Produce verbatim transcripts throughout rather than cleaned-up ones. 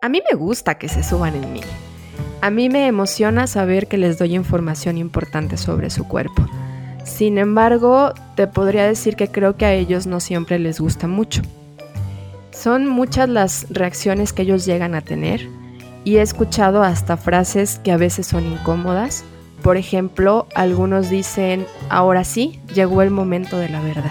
A mí me gusta que se suban en mí. A mí me emociona saber que les doy información importante sobre su cuerpo. Sin embargo, te podría decir que creo que a ellos no siempre les gusta mucho. Son muchas las reacciones que ellos llegan a tener y he escuchado hasta frases que a veces son incómodas. Por ejemplo, algunos dicen, ahora sí, llegó el momento de la verdad.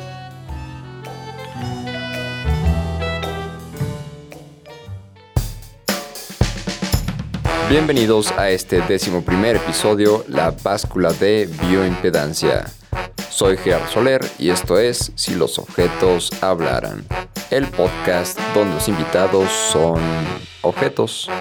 Bienvenidos a este décimo primer episodio, la báscula de bioimpedancia. Soy Gerardo Soler y esto es Si los objetos hablaran, el podcast donde los invitados son objetos.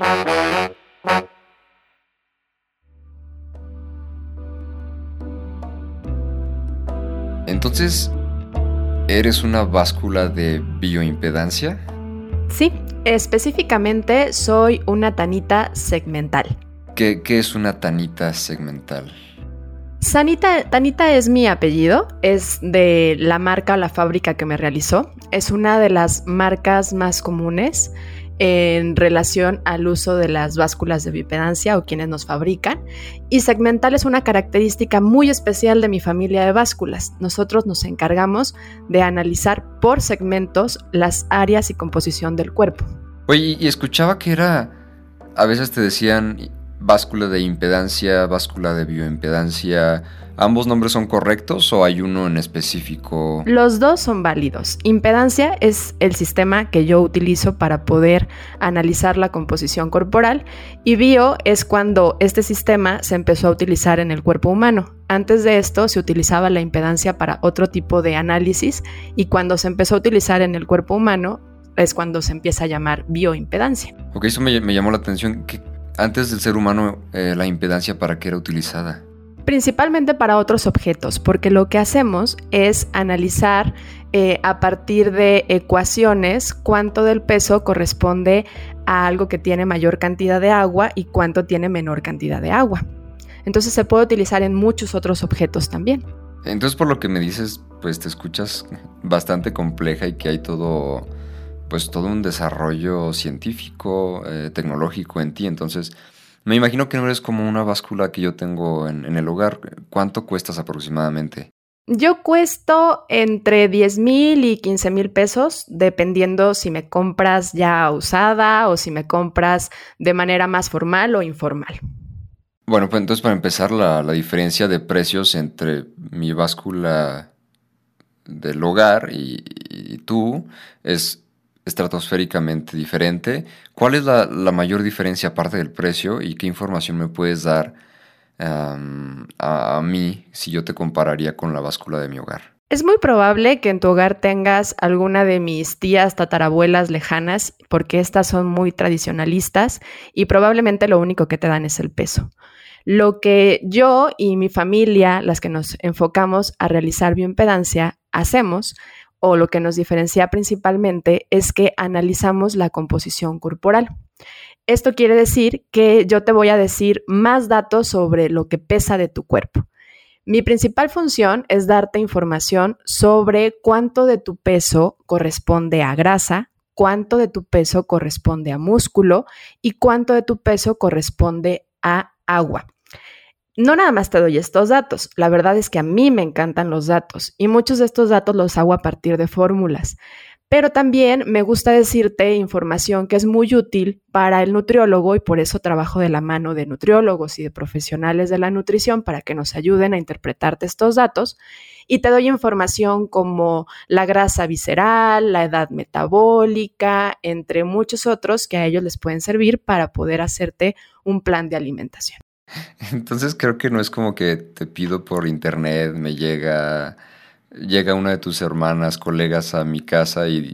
Entonces, ¿eres una báscula de bioimpedancia? Sí, específicamente soy una tanita segmental. ¿Qué, qué es una tanita segmental? Sanita, Tanita es mi apellido, es de la marca, la fábrica que me realizó. Es una de las marcas más comunes en relación al uso de las básculas de bioimpedancia o quienes nos fabrican. Y segmental es una característica muy especial de mi familia de básculas. Nosotros nos encargamos de analizar por segmentos las áreas y composición del cuerpo. Oye, y escuchaba que era, a veces te decían báscula de impedancia, báscula de bioimpedancia. ¿Ambos nombres son correctos o hay uno en específico? Los dos son válidos. Impedancia es el sistema que yo utilizo para poder analizar la composición corporal y bio es cuando este sistema se empezó a utilizar en el cuerpo humano. Antes de esto se utilizaba la impedancia para otro tipo de análisis y cuando se empezó a utilizar en el cuerpo humano es cuando se empieza a llamar bioimpedancia. Ok, eso me, me llamó la atención. ¿Que antes del ser humano eh, la impedancia para qué era utilizada? Principalmente para otros objetos, porque lo que hacemos es analizar eh, a partir de ecuaciones cuánto del peso corresponde a algo que tiene mayor cantidad de agua y cuánto tiene menor cantidad de agua. Entonces se puede utilizar en muchos otros objetos también. Entonces, por lo que me dices, pues te escuchas bastante compleja y que hay todo, pues todo un desarrollo científico, eh, tecnológico en ti. Entonces, me imagino que no eres como una báscula que yo tengo en, en el hogar. ¿Cuánto cuestas aproximadamente? Yo cuesto entre diez mil y quince mil pesos, dependiendo si me compras ya usada o si me compras de manera más formal o informal. Bueno, pues entonces para empezar, la, la diferencia de precios entre mi báscula del hogar y, y tú es estratosféricamente diferente. ¿Cuál es la, la mayor diferencia aparte del precio y qué información me puedes dar um, a, a mí si yo te compararía con la báscula de mi hogar? Es muy probable que en tu hogar tengas alguna de mis tías tatarabuelas lejanas porque estas son muy tradicionalistas y probablemente lo único que te dan es el peso. Lo que yo y mi familia, las que nos enfocamos a realizar bioimpedancia, hacemos o lo que nos diferencia principalmente es que analizamos la composición corporal. Esto quiere decir que yo te voy a decir más datos sobre lo que pesa de tu cuerpo. Mi principal función es darte información sobre cuánto de tu peso corresponde a grasa, cuánto de tu peso corresponde a músculo y cuánto de tu peso corresponde a agua. No nada más te doy estos datos, la verdad es que a mí me encantan los datos y muchos de estos datos los hago a partir de fórmulas, pero también me gusta decirte información que es muy útil para el nutriólogo y por eso trabajo de la mano de nutriólogos y de profesionales de la nutrición para que nos ayuden a interpretarte estos datos y te doy información como la grasa visceral, la edad metabólica, entre muchos otros que a ellos les pueden servir para poder hacerte un plan de alimentación. Entonces creo que no es como que te pido por internet, me llega, llega una de tus hermanas, colegas a mi casa y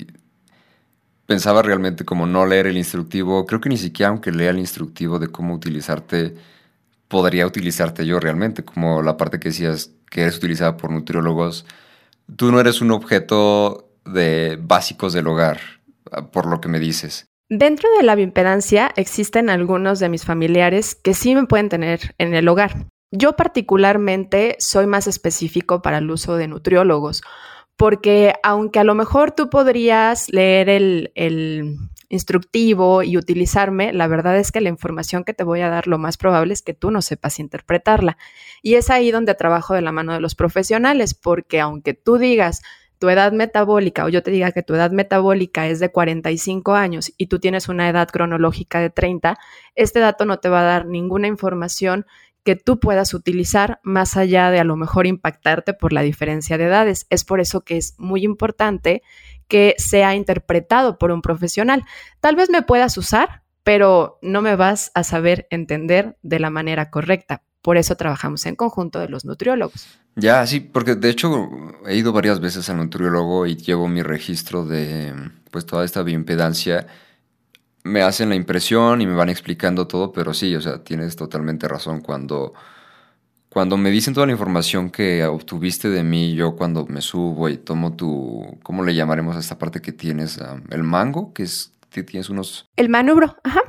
pensaba realmente como no leer el instructivo. Creo que ni siquiera aunque lea el instructivo de cómo utilizarte, podría utilizarte yo realmente, como la parte que decías que eres utilizada por nutriólogos. Tú no eres un objeto de básicos del hogar, por lo que me dices. Dentro de la bioimpedancia existen algunos de mis familiares que sí me pueden tener en el hogar. Yo particularmente soy más específico para el uso de nutriólogos, porque aunque a lo mejor tú podrías leer el, el, instructivo y utilizarme, la verdad es que la información que te voy a dar lo más probable es que tú no sepas interpretarla. Y es ahí donde trabajo de la mano de los profesionales, porque aunque tú digas tu edad metabólica o yo te diga que tu edad metabólica es de cuarenta y cinco años y tú tienes una edad cronológica de treinta, este dato no te va a dar ninguna información que tú puedas utilizar más allá de a lo mejor impactarte por la diferencia de edades. Es por eso que es muy importante que sea interpretado por un profesional. Tal vez me puedas usar, pero no me vas a saber entender de la manera correcta. Por eso trabajamos en conjunto de los nutriólogos. Ya, sí, porque de hecho he ido varias veces al nutriólogo y llevo mi registro de pues toda esta bioimpedancia. Me hacen la impresión y me van explicando todo, pero sí, o sea, tienes totalmente razón. Cuando, cuando me dicen toda la información que obtuviste de mí, yo cuando me subo y tomo tu, ¿cómo le llamaremos a esta parte que tienes? Um, el mango, que es, que tienes unos... El manubrio, ajá.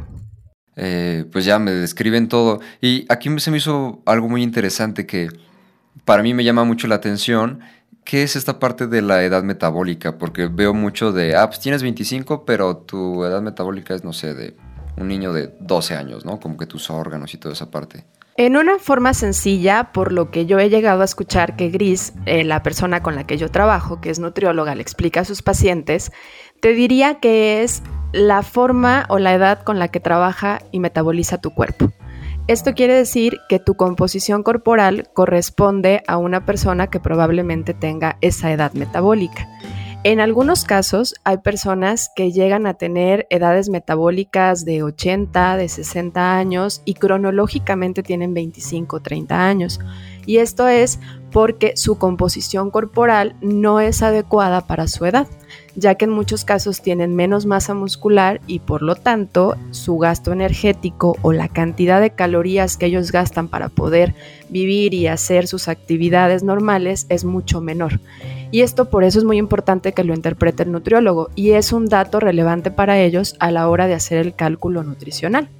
Eh, pues ya me describen todo. Y aquí se me hizo algo muy interesante que para mí me llama mucho la atención. ¿Qué es esta parte de la edad metabólica? Porque veo mucho de, ah, pues tienes veinticinco, pero tu edad metabólica es, no sé, de un niño de doce años, ¿no? Como que tus órganos y toda esa parte. En una forma sencilla, por lo que yo he llegado a escuchar que Gris, eh, la persona con la que yo trabajo, que es nutrióloga, le explica a sus pacientes, te diría que es la forma o la edad con la que trabaja y metaboliza tu cuerpo. Esto quiere decir que tu composición corporal corresponde a una persona que probablemente tenga esa edad metabólica. En algunos casos hay personas que llegan a tener edades metabólicas de ochenta, de sesenta años y cronológicamente tienen veinticinco, treinta años. Y esto es porque su composición corporal no es adecuada para su edad, ya que en muchos casos tienen menos masa muscular y por lo tanto su gasto energético o la cantidad de calorías que ellos gastan para poder vivir y hacer sus actividades normales es mucho menor. Y esto por eso es muy importante que lo interprete el nutriólogo y es un dato relevante para ellos a la hora de hacer el cálculo nutricional.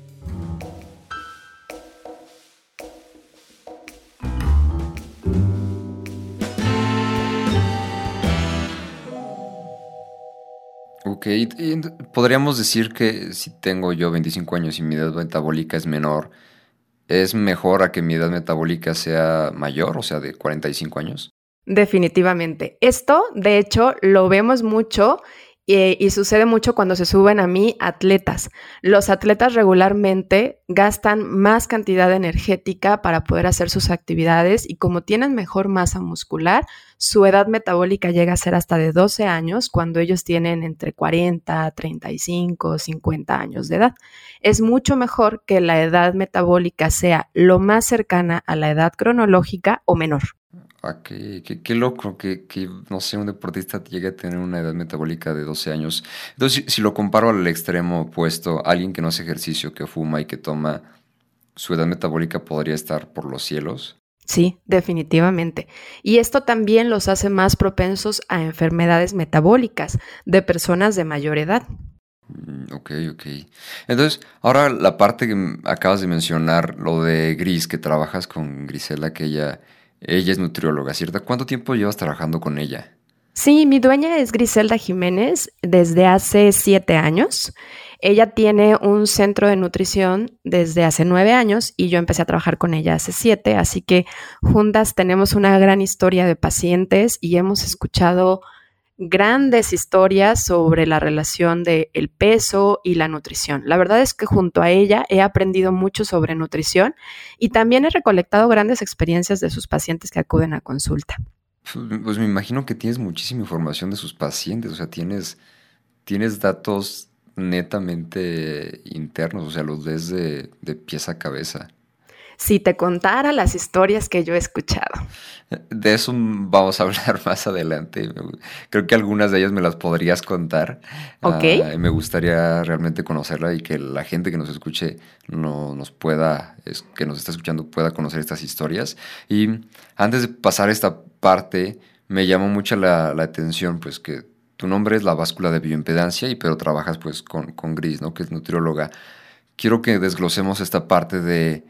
Ok, y podríamos decir que si tengo yo veinticinco años y mi edad metabólica es menor, ¿es mejor a que mi edad metabólica sea mayor, o sea, de cuarenta y cinco años? Definitivamente. Esto, de hecho, lo vemos mucho y, y sucede mucho cuando se suben a mí atletas. Los atletas regularmente gastan más cantidad energética para poder hacer sus actividades y como tienen mejor masa muscular, su edad metabólica llega a ser hasta de doce años cuando ellos tienen entre cuarenta, treinta y cinco, cincuenta años de edad. Es mucho mejor que la edad metabólica sea lo más cercana a la edad cronológica o menor. Ah, qué, qué, qué loco que, que, no sé, un deportista llegue a tener una edad metabólica de doce años. Entonces, si, si lo comparo al extremo opuesto, alguien que no hace ejercicio, que fuma y que toma, su edad metabólica podría estar por los cielos. Sí, definitivamente. Y esto también los hace más propensos a enfermedades metabólicas de personas de mayor edad. Mm, ok, ok. Entonces, ahora la parte que m- acabas de mencionar, lo de Gris, que trabajas con Grisela, que ella, ella es nutrióloga, ¿cierto? ¿Cuánto tiempo llevas trabajando con ella? Sí, mi dueña es Griselda Jiménez desde hace siete años. Ella tiene un centro de nutrición desde hace nueve años y yo empecé a trabajar con ella hace siete, así que juntas tenemos una gran historia de pacientes y hemos escuchado grandes historias sobre la relación del peso y la nutrición. La verdad es que junto a ella he aprendido mucho sobre nutrición y también he recolectado grandes experiencias de sus pacientes que acuden a consulta. Pues pues me imagino que tienes muchísima información de sus pacientes, o sea, tienes, tienes datos netamente internos, o sea, los ves de, de pies a cabeza. Si te contara las historias que yo he escuchado. De eso vamos a hablar más adelante. Creo que algunas de ellas me las podrías contar. ¿Ok? Ah, me gustaría realmente conocerla y que la gente que nos escuche no, nos pueda, es, que nos está escuchando pueda conocer estas historias. Y antes de pasar esta parte, me llamó mucho la, la atención, pues que tu nombre es la báscula de bioimpedancia, y pero trabajas pues con, con Gris, ¿no? Que es nutrióloga. Quiero que desglosemos esta parte de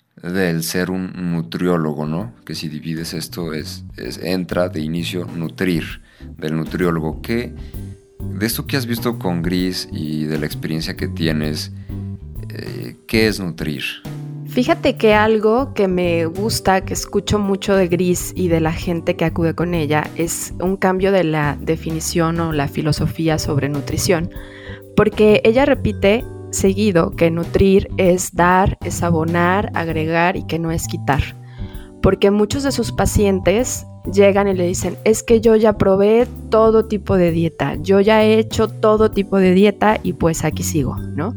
del ser un nutriólogo, ¿no? Que si divides esto es, es entra de inicio nutrir, del nutriólogo. ¿Qué, de esto que has visto con Gris y de la experiencia que tienes, eh, ¿qué es nutrir? Fíjate que algo que me gusta, que escucho mucho de Gris y de la gente que acude con ella, es un cambio de la definición o la filosofía sobre nutrición, porque ella repite seguido que nutrir es dar, es abonar, agregar y que no es quitar. Porque muchos de sus pacientes llegan y le dicen, es que yo ya probé todo tipo de dieta, yo ya he hecho todo tipo de dieta y pues aquí sigo, ¿no?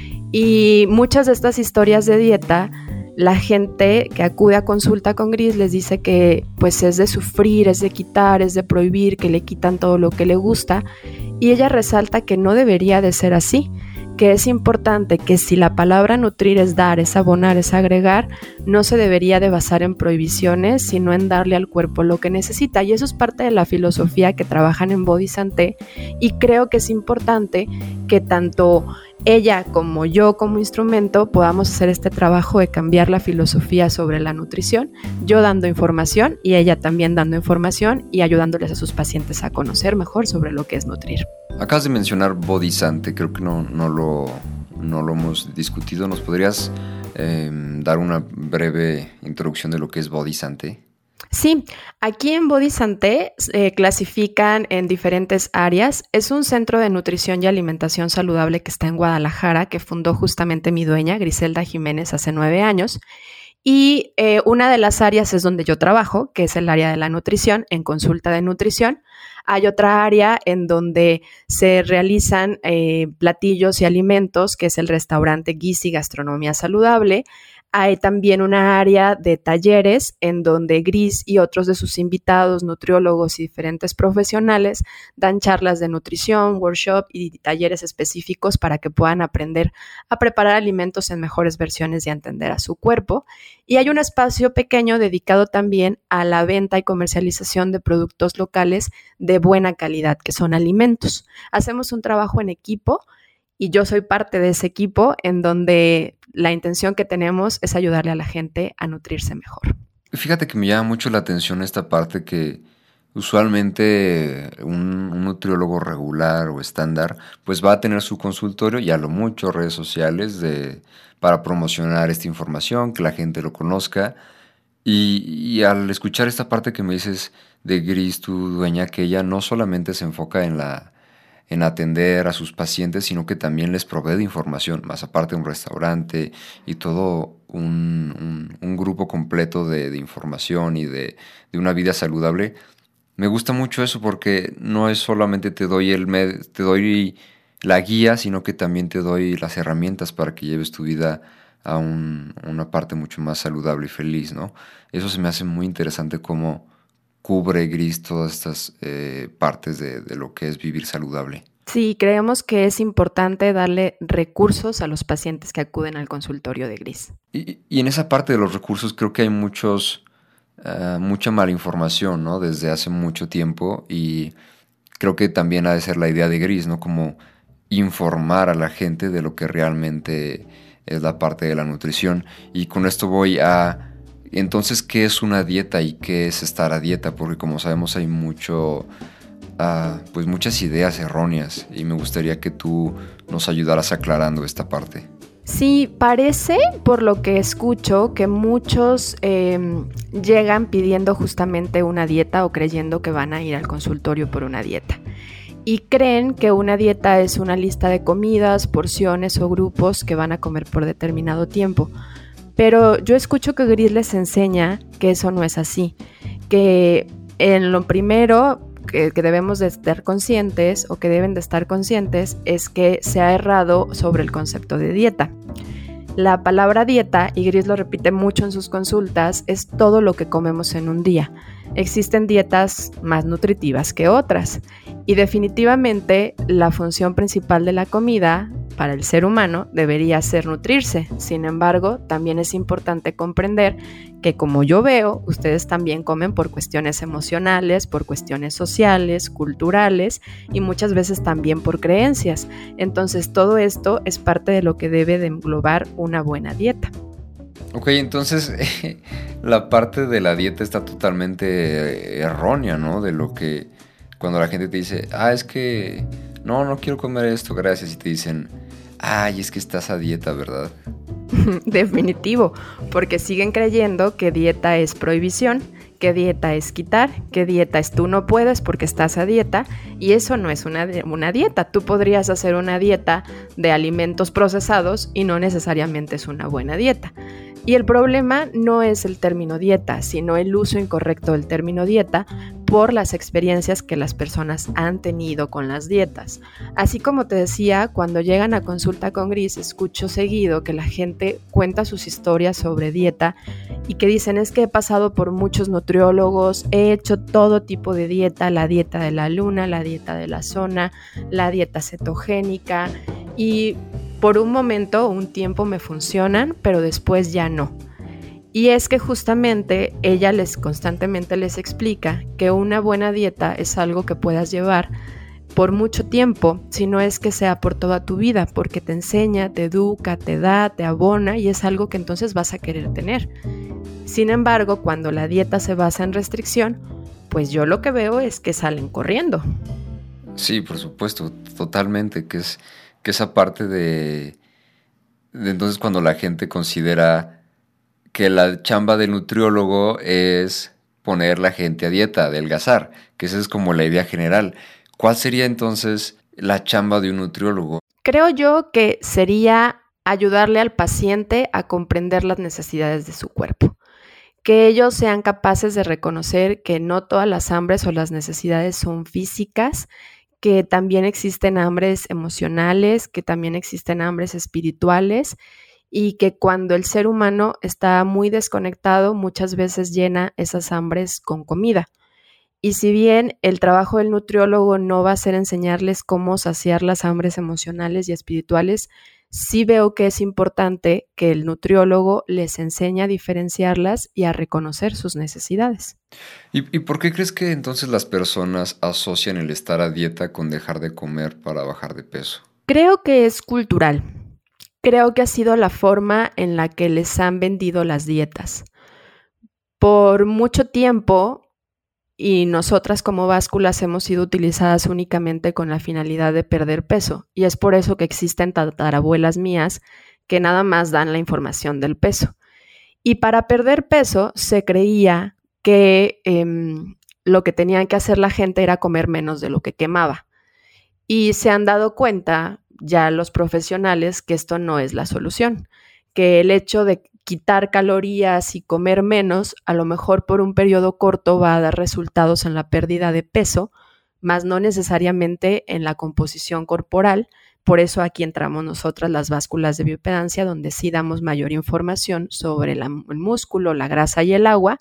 Y muchas de estas historias de dieta, la gente que acude a consulta con Gris les dice que pues es de sufrir, es de quitar, es de prohibir, que le quitan todo lo que le gusta. Y ella resalta que no debería de ser así, que es importante que si la palabra nutrir es dar, es abonar, es agregar, no se debería de basar en prohibiciones, sino en darle al cuerpo lo que necesita. Y eso es parte de la filosofía que trabajan en Body Santé, y creo que es importante que tanto ella como yo como instrumento podamos hacer este trabajo de cambiar la filosofía sobre la nutrición, yo dando información y ella también dando información y ayudándoles a sus pacientes a conocer mejor sobre lo que es nutrir. Acabas de mencionar Body Santé, creo que no, no, lo, no lo hemos discutido. ¿Nos podrías eh, dar una breve introducción de lo que es Body Santé? Sí, aquí en Body Santé eh, clasifican en diferentes áreas. Es un centro de nutrición y alimentación saludable que está en Guadalajara, que fundó justamente mi dueña, Griselda Jiménez, hace nueve años. Y eh, una de las áreas es donde yo trabajo, que es el área de la nutrición, en consulta de nutrición. Hay otra área en donde se realizan eh, platillos y alimentos, que es el restaurante Gizi Gastronomía Saludable. Hay también una área de talleres en donde Gris y otros de sus invitados, nutriólogos y diferentes profesionales, dan charlas de nutrición, workshop y talleres específicos para que puedan aprender a preparar alimentos en mejores versiones y a entender a su cuerpo. Y hay un espacio pequeño dedicado también a la venta y comercialización de productos locales de buena calidad, que son alimentos. Hacemos un trabajo en equipo y yo soy parte de ese equipo en donde la intención que tenemos es ayudarle a la gente a nutrirse mejor. Fíjate que me llama mucho la atención esta parte que usualmente un, un nutriólogo regular o estándar pues va a tener su consultorio y a lo mucho redes sociales de, para promocionar esta información, que la gente lo conozca. Y, y al escuchar esta parte que me dices de Gris, tu dueña, que ella no solamente se enfoca en la en atender a sus pacientes, sino que también les provee de información, más aparte de un restaurante y todo un, un, un grupo completo de, de información y de, de una vida saludable. Me gusta mucho eso porque no es solamente te doy, el med- te doy la guía, sino que también te doy las herramientas para que lleves tu vida a un, una parte mucho más saludable y feliz, ¿no? Eso se me hace muy interesante cómo cubre Gris todas estas eh, partes de, de lo que es vivir saludable. Sí, creemos que es importante darle recursos a los pacientes que acuden al consultorio de Gris. Y, y en esa parte de los recursos creo que hay muchos, uh, mucha mala información, ¿no? Desde hace mucho tiempo, y creo que también ha de ser la idea de Gris, ¿no? Como informar a la gente de lo que realmente es la parte de la nutrición. Y con esto voy a... Entonces, ¿qué es una dieta y qué es estar a dieta? Porque como sabemos hay mucho, uh, pues muchas ideas erróneas y me gustaría que tú nos ayudaras aclarando esta parte. Sí, parece, por lo que escucho, que muchos eh, llegan pidiendo justamente una dieta o creyendo que van a ir al consultorio por una dieta. Y creen que una dieta es una lista de comidas, porciones o grupos que van a comer por determinado tiempo. Pero yo escucho que Gris les enseña que eso no es así, que en lo primero que, que debemos de estar conscientes o que deben de estar conscientes es que se ha errado sobre el concepto de dieta. La palabra dieta, y Gris lo repite mucho en sus consultas, es todo lo que comemos en un día. Existen dietas más nutritivas que otras y definitivamente la función principal de la comida para el ser humano debería ser nutrirse. Sin embargo, también es importante comprender que, como yo veo, ustedes también comen por cuestiones emocionales, por cuestiones sociales, culturales y muchas veces también por creencias. Entonces, todo esto es parte de lo que debe de englobar una buena dieta. Ok, entonces la parte de la dieta está totalmente errónea, ¿no? De lo que cuando la gente te dice, ah, es que no, no quiero comer esto, gracias, y te dicen, ay, es que estás a dieta, ¿verdad? Definitivo, porque siguen creyendo que dieta es prohibición, que dieta es quitar, que dieta es tú no puedes porque estás a dieta, y eso no es una, una dieta. Tú podrías hacer una dieta de alimentos procesados y no necesariamente es una buena dieta. Y el problema no es el término dieta, sino el uso incorrecto del término dieta por las experiencias que las personas han tenido con las dietas. Así como te decía, cuando llegan a consulta con Gris, escucho seguido que la gente cuenta sus historias sobre dieta y que dicen, es que he pasado por muchos nutriólogos, he hecho todo tipo de dieta, la dieta de la luna, la dieta de la zona, la dieta cetogénica, y por un momento, un tiempo me funcionan, pero después ya no. Y es que justamente ella les constantemente les explica que una buena dieta es algo que puedas llevar por mucho tiempo, si no es que sea por toda tu vida, porque te enseña, te educa, te da, te abona y es algo que entonces vas a querer tener. Sin embargo, cuando la dieta se basa en restricción, pues yo lo que veo es que salen corriendo. Sí, por supuesto, totalmente, que es que esa parte de, de entonces cuando la gente considera que la chamba del nutriólogo es poner la gente a dieta, adelgazar, que esa es como la idea general. ¿Cuál sería entonces la chamba de un nutriólogo? Creo yo que sería ayudarle al paciente a comprender las necesidades de su cuerpo, que ellos sean capaces de reconocer que no todas las hambres o las necesidades son físicas, que también existen hambres emocionales, que también existen hambres espirituales y que cuando el ser humano está muy desconectado, muchas veces llena esas hambres con comida. Y si bien el trabajo del nutriólogo no va a ser enseñarles cómo saciar las hambres emocionales y espirituales, sí veo que es importante que el nutriólogo les enseñe a diferenciarlas y a reconocer sus necesidades. ¿Y, y por qué crees que entonces las personas asocian el estar a dieta con dejar de comer para bajar de peso? Creo que es cultural. Creo que ha sido la forma en la que les han vendido las dietas. Por mucho tiempo, y nosotras como básculas hemos sido utilizadas únicamente con la finalidad de perder peso, y es por eso que existen tatarabuelas mías que nada más dan la información del peso. Y para perder peso se creía que eh, lo que tenía que hacer la gente era comer menos de lo que quemaba. Y se han dado cuenta ya los profesionales que esto no es la solución, que el hecho de quitar calorías y comer menos, a lo mejor por un periodo corto va a dar resultados en la pérdida de peso, más no necesariamente en la composición corporal. Por eso aquí entramos nosotras las básculas de bioimpedancia, donde sí damos mayor información sobre la, el músculo, la grasa y el agua.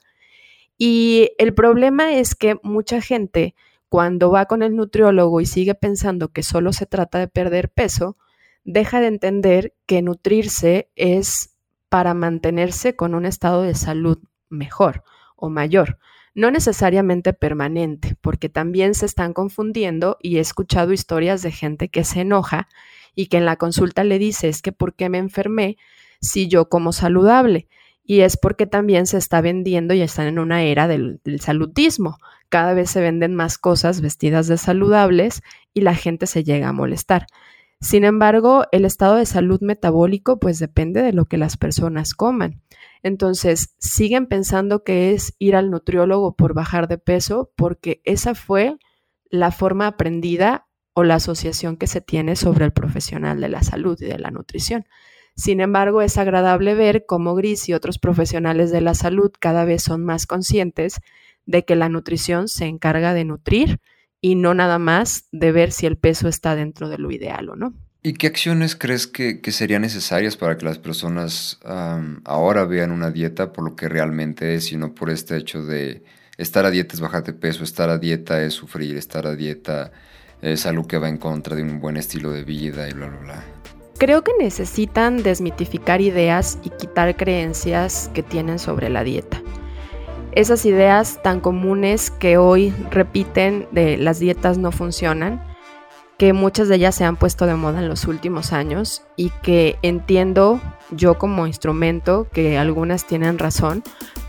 Y el problema es que mucha gente, cuando va con el nutriólogo y sigue pensando que solo se trata de perder peso, deja de entender que nutrirse es para mantenerse con un estado de salud mejor o mayor, no necesariamente permanente, porque también se están confundiendo y he escuchado historias de gente que se enoja y que en la consulta le dice, es que ¿por qué me enfermé si yo como saludable? Y es porque también se está vendiendo y están en una era del, del saludismo. Cada vez se venden más cosas vestidas de saludables y la gente se llega a molestar. Sin embargo, el estado de salud metabólico pues depende de lo que las personas coman. Entonces, siguen pensando que es ir al nutriólogo por bajar de peso porque esa fue la forma aprendida o la asociación que se tiene sobre el profesional de la salud y de la nutrición. Sin embargo, es agradable ver cómo Gris y otros profesionales de la salud cada vez son más conscientes de que la nutrición se encarga de nutrir y no nada más de ver si el peso está dentro de lo ideal o no. ¿Y qué acciones crees que, que serían necesarias para que las personas um, ahora vean una dieta por lo que realmente es y no por este hecho de estar a dieta es bajar de peso, estar a dieta es sufrir, estar a dieta es algo que va en contra de un buen estilo de vida y bla, bla, bla? Creo que necesitan desmitificar ideas y quitar creencias que tienen sobre la dieta. Esas ideas tan comunes que hoy repiten de las dietas no funcionan, que muchas de ellas se han puesto de moda en los últimos años y que entiendo yo como instrumento que algunas tienen razón,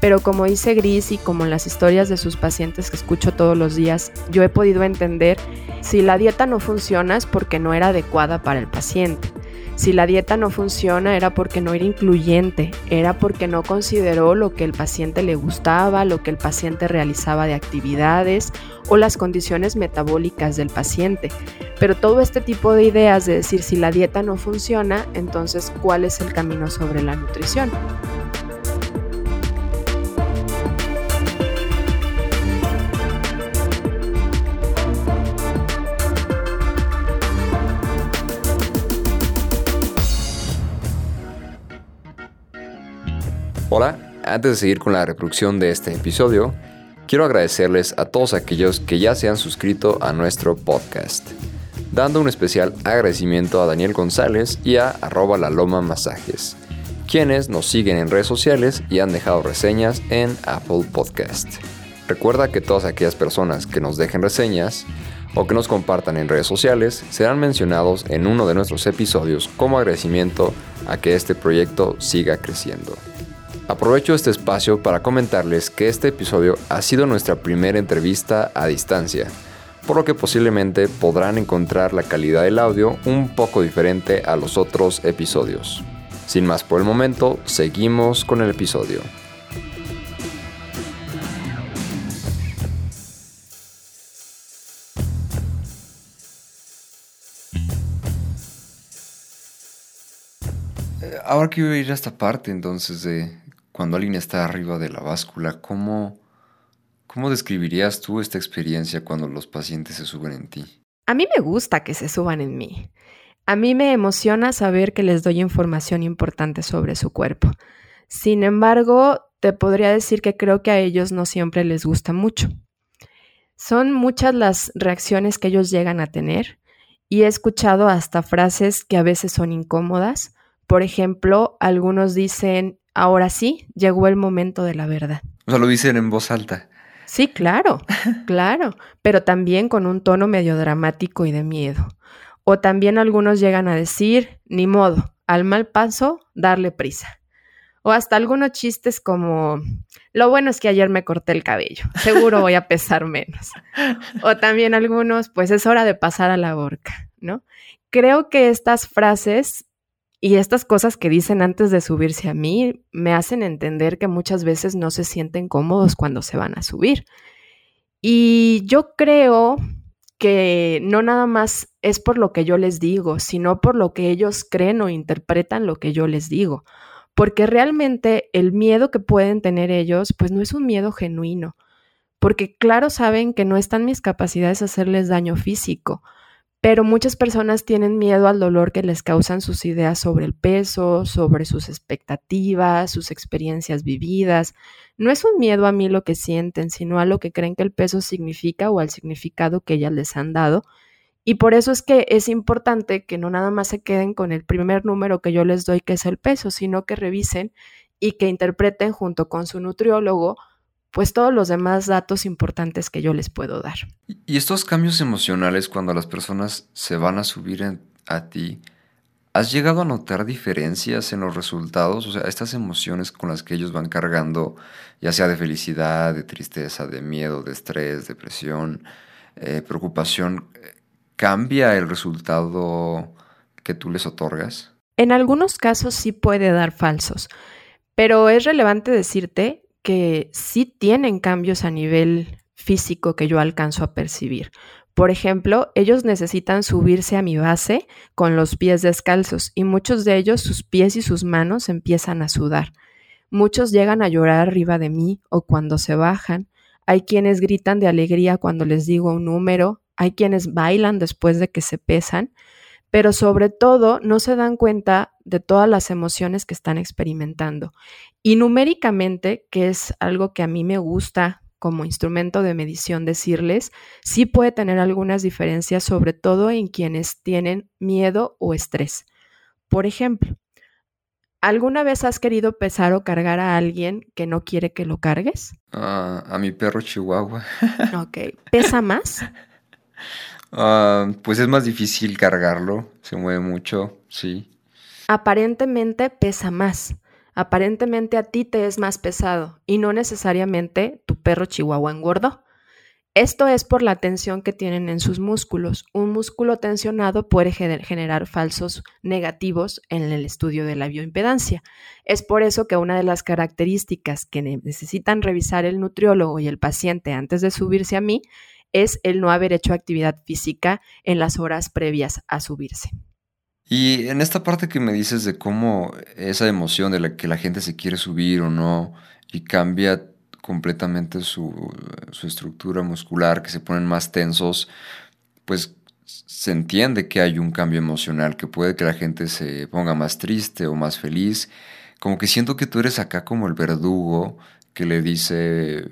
pero como dice Gris y como en las historias de sus pacientes que escucho todos los días, yo he podido entender si la dieta no funciona es porque no era adecuada para el paciente. Si la dieta no funciona era porque no era incluyente, era porque no consideró lo que el paciente le gustaba, lo que el paciente realizaba de actividades o las condiciones metabólicas del paciente. Pero todo este tipo de ideas de decir si la dieta no funciona, entonces ¿cuál es el camino sobre la nutrición? Hola, antes de seguir con la reproducción de este episodio, quiero agradecerles a todos aquellos que ya se han suscrito a nuestro podcast, dando un especial agradecimiento a Daniel González y a arroba la loma masajes, quienes nos siguen en redes sociales y han dejado reseñas en Apple Podcast. Recuerda que todas aquellas personas que nos dejen reseñas o que nos compartan en redes sociales serán mencionados en uno de nuestros episodios como agradecimiento a que este proyecto siga creciendo. Aprovecho este espacio para comentarles que este episodio ha sido nuestra primera entrevista a distancia, por lo que posiblemente podrán encontrar la calidad del audio un poco diferente a los otros episodios. Sin más por el momento, seguimos con el episodio. Ahora quiero ir a esta parte entonces de cuando alguien está arriba de la báscula, ¿cómo, cómo describirías tú esta experiencia cuando los pacientes se suben en ti? A mí me gusta que se suban en mí. A mí me emociona saber que les doy información importante sobre su cuerpo. Sin embargo, te podría decir que creo que a ellos no siempre les gusta mucho. Son muchas las reacciones que ellos llegan a tener y he escuchado hasta frases que a veces son incómodas. Por ejemplo, algunos dicen, ahora sí, llegó el momento de la verdad. O sea, lo dicen en voz alta. Sí, claro, claro, pero también con un tono medio dramático y de miedo. O también algunos llegan a decir, ni modo, al mal paso, darle prisa. O hasta algunos chistes como, lo bueno es que ayer me corté el cabello, seguro voy a pesar menos. O también algunos, pues es hora de pasar a la horca, ¿no? Creo que estas frases y estas cosas que dicen antes de subirse a mí me hacen entender que muchas veces no se sienten cómodos cuando se van a subir. Y yo creo que no nada más es por lo que yo les digo, sino por lo que ellos creen o interpretan lo que yo les digo. Porque realmente el miedo que pueden tener ellos, pues no es un miedo genuino. Porque claro saben que no están mis capacidades de hacerles daño físico. Pero muchas personas tienen miedo al dolor que les causan sus ideas sobre el peso, sobre sus expectativas, sus experiencias vividas. No es un miedo a mí lo que sienten, sino a lo que creen que el peso significa o al significado que ellas les han dado. Y por eso es que es importante que no nada más se queden con el primer número que yo les doy, que es el peso, sino que revisen y que interpreten junto con su nutriólogo pues todos los demás datos importantes que yo les puedo dar. Y estos cambios emocionales cuando las personas se van a subir en, a ti, ¿has llegado a notar diferencias en los resultados? O sea, estas emociones con las que ellos van cargando, ya sea de felicidad, de tristeza, de miedo, de estrés, depresión, eh, preocupación, ¿cambia el resultado que tú les otorgas? En algunos casos sí puede dar falsos, pero es relevante decirte que sí tienen cambios a nivel físico que yo alcanzo a percibir. Por ejemplo, ellos necesitan subirse a mi base con los pies descalzos y muchos de ellos, sus pies y sus manos empiezan a sudar. Muchos llegan a llorar arriba de mí o cuando se bajan. Hay quienes gritan de alegría cuando les digo un número. Hay quienes bailan después de que se pesan. Pero sobre todo no se dan cuenta de todas las emociones que están experimentando. Y numéricamente, que es algo que a mí me gusta como instrumento de medición decirles, sí puede tener algunas diferencias, sobre todo en quienes tienen miedo o estrés. Por ejemplo, ¿alguna vez has querido pesar o cargar a alguien que no quiere que lo cargues? Uh, a mi perro Chihuahua. Ok, ¿pesa más? Uh, pues es más difícil cargarlo, se mueve mucho, sí. Aparentemente pesa más. Aparentemente a ti te es más pesado y no necesariamente tu perro chihuahua engordó. Esto es por la tensión que tienen en sus músculos. Un músculo tensionado puede generar falsos negativos en el estudio de la bioimpedancia. Es por eso que una de las características que necesitan revisar el nutriólogo y el paciente antes de subirse a mí es el no haber hecho actividad física en las horas previas a subirse. Y en esta parte que me dices de cómo esa emoción de la que la gente se quiere subir o no y cambia completamente su, su estructura muscular, que se ponen más tensos, pues se entiende que hay un cambio emocional, que puede que la gente se ponga más triste o más feliz. Como que siento que tú eres acá como el verdugo que le dice,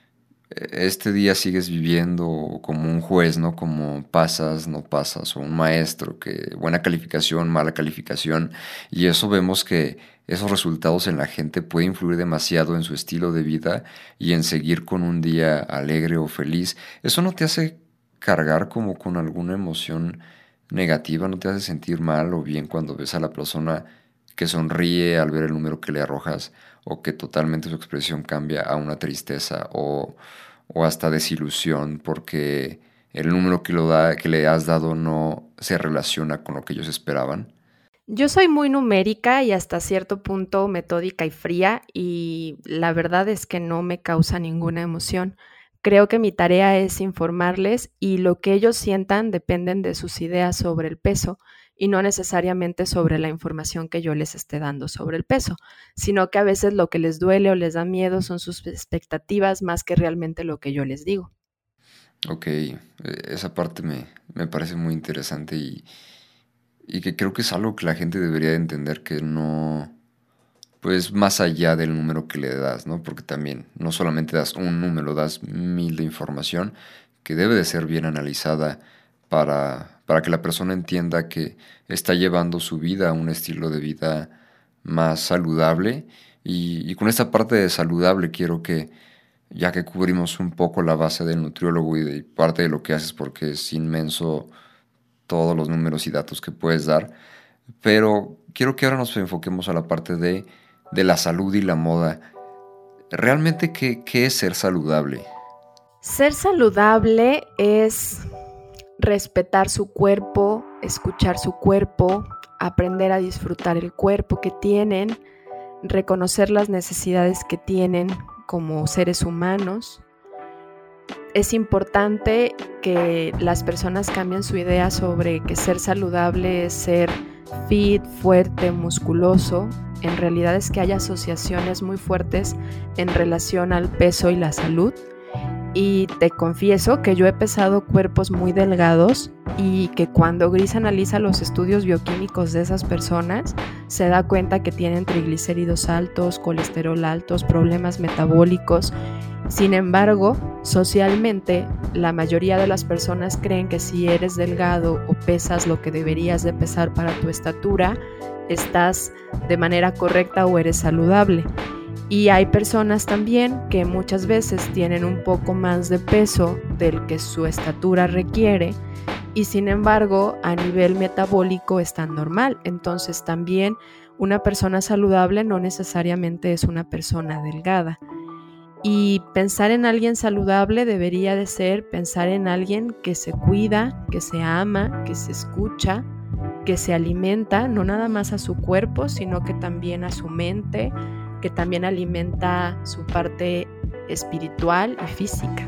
este día sigues viviendo como un juez, ¿no? Como pasas, no pasas, o un maestro, que buena calificación, mala calificación, y eso vemos que esos resultados en la gente puede influir demasiado en su estilo de vida y en seguir con un día alegre o feliz. ¿Eso no te hace cargar como con alguna emoción negativa? ¿No te hace sentir mal o bien cuando ves a la persona que sonríe al ver el número que le arrojas, o que totalmente su expresión cambia a una tristeza o, o hasta desilusión porque el número que, lo da, que le has dado no se relaciona con lo que ellos esperaban? Yo soy muy numérica y hasta cierto punto metódica y fría, y la verdad es que no me causa ninguna emoción. Creo que mi tarea es informarles y lo que ellos sientan dependen de sus ideas sobre el peso y no necesariamente sobre la información que yo les esté dando sobre el peso, sino que a veces lo que les duele o les da miedo son sus expectativas más que realmente lo que yo les digo. Ok, eh, esa parte me, me parece muy interesante y, y que creo que es algo que la gente debería de entender, que no, pues más allá del número que le das, ¿no? Porque también no solamente das un número, das mil de información que debe de ser bien analizada para, para que la persona entienda que está llevando su vida a un estilo de vida más saludable. Y, y con esta parte de saludable quiero que, ya que cubrimos un poco la base del nutriólogo y de parte de lo que haces, porque es inmenso todos los números y datos que puedes dar, pero quiero que ahora nos enfoquemos a la parte de, de la salud y la moda. ¿Realmente qué, qué es ser saludable? Ser saludable es respetar su cuerpo, escuchar su cuerpo, aprender a disfrutar el cuerpo que tienen, reconocer las necesidades que tienen como seres humanos. Es importante que las personas cambien su idea sobre que ser saludable es ser fit, fuerte, musculoso. En realidad es que hay asociaciones muy fuertes en relación al peso y la salud. Y te confieso que yo he pesado cuerpos muy delgados y que cuando Gris analiza los estudios bioquímicos de esas personas, se da cuenta que tienen triglicéridos altos, colesterol altos, problemas metabólicos. Sin embargo, socialmente, la mayoría de las personas creen que si eres delgado o pesas lo que deberías de pesar para tu estatura, estás de manera correcta o eres saludable. Y hay personas también que muchas veces tienen un poco más de peso del que su estatura requiere y sin embargo a nivel metabólico están normal. Entonces también una persona saludable no necesariamente es una persona delgada. Y pensar en alguien saludable debería de ser pensar en alguien que se cuida, que se ama, que se escucha, que se alimenta, no nada más a su cuerpo, sino que también a su mente, que también alimenta su parte espiritual y física.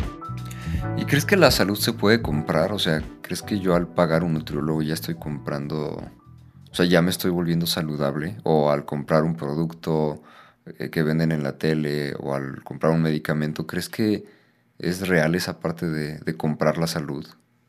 ¿Y crees que la salud se puede comprar? O sea, ¿crees que yo al pagar un nutriólogo ya estoy comprando, o sea, ya me estoy volviendo saludable? ¿O al comprar un producto eh, que venden en la tele o al comprar un medicamento, crees que es real esa parte de, de comprar la salud?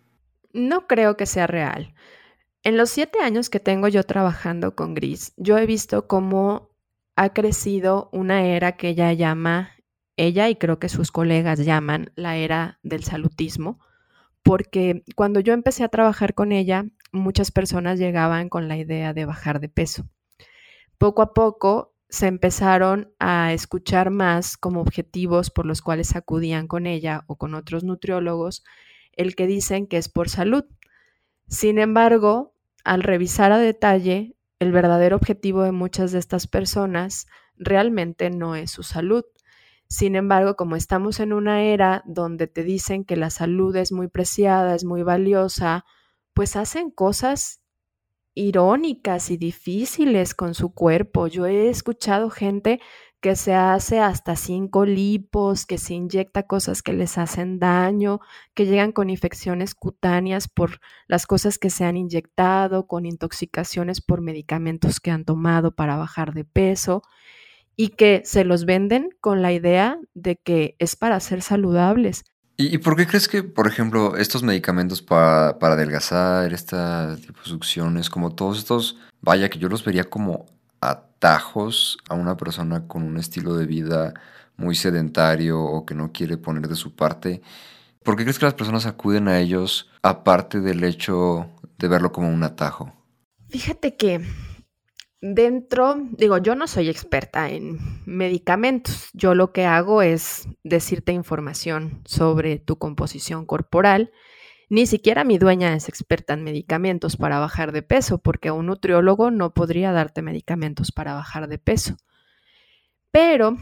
No creo que sea real. En los siete años que tengo yo trabajando con Gris, yo he visto cómo ha crecido una era que ella llama, ella y creo que sus colegas llaman la era del salutismo, porque cuando yo empecé a trabajar con ella, muchas personas llegaban con la idea de bajar de peso. Poco a poco se empezaron a escuchar más como objetivos por los cuales acudían con ella o con otros nutriólogos, el que dicen que es por salud. Sin embargo, al revisar a detalle, el verdadero objetivo de muchas de estas personas realmente no es su salud. Sin embargo, como estamos en una era donde te dicen que la salud es muy preciada, es muy valiosa, pues hacen cosas irónicas y difíciles con su cuerpo. Yo he escuchado gente que se hace hasta cinco lipos, que se inyecta cosas que les hacen daño, que llegan con infecciones cutáneas por las cosas que se han inyectado, con intoxicaciones por medicamentos que han tomado para bajar de peso y que se los venden con la idea de que es para ser saludables. ¿Y, y por qué crees que, por ejemplo, estos medicamentos pa- para adelgazar, estas liposucciones, como todos estos, vaya que yo los vería como atajos a una persona con un estilo de vida muy sedentario o que no quiere poner de su parte? ¿Por qué crees que las personas acuden a ellos aparte del hecho de verlo como un atajo? Fíjate que dentro, digo, yo no soy experta en medicamentos. Yo lo que hago es decirte información sobre tu composición corporal. Ni siquiera mi dueña es experta en medicamentos para bajar de peso, porque un nutriólogo no podría darte medicamentos para bajar de peso. Pero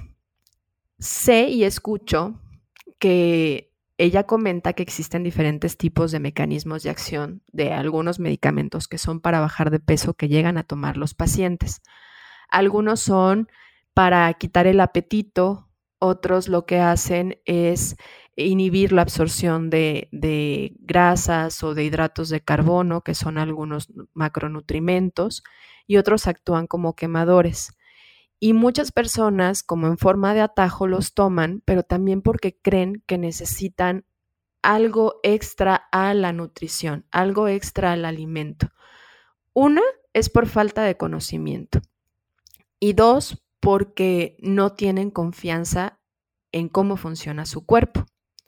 sé y escucho que ella comenta que existen diferentes tipos de mecanismos de acción de algunos medicamentos que son para bajar de peso que llegan a tomar los pacientes. Algunos son para quitar el apetito, otros lo que hacen es inhibir la absorción de, de grasas o de hidratos de carbono, que son algunos macronutrimentos, y otros actúan como quemadores. Y muchas personas, como en forma de atajo, los toman, pero también porque creen que necesitan algo extra a la nutrición, algo extra al alimento. Una es por falta de conocimiento y dos, porque no tienen confianza en cómo funciona su cuerpo.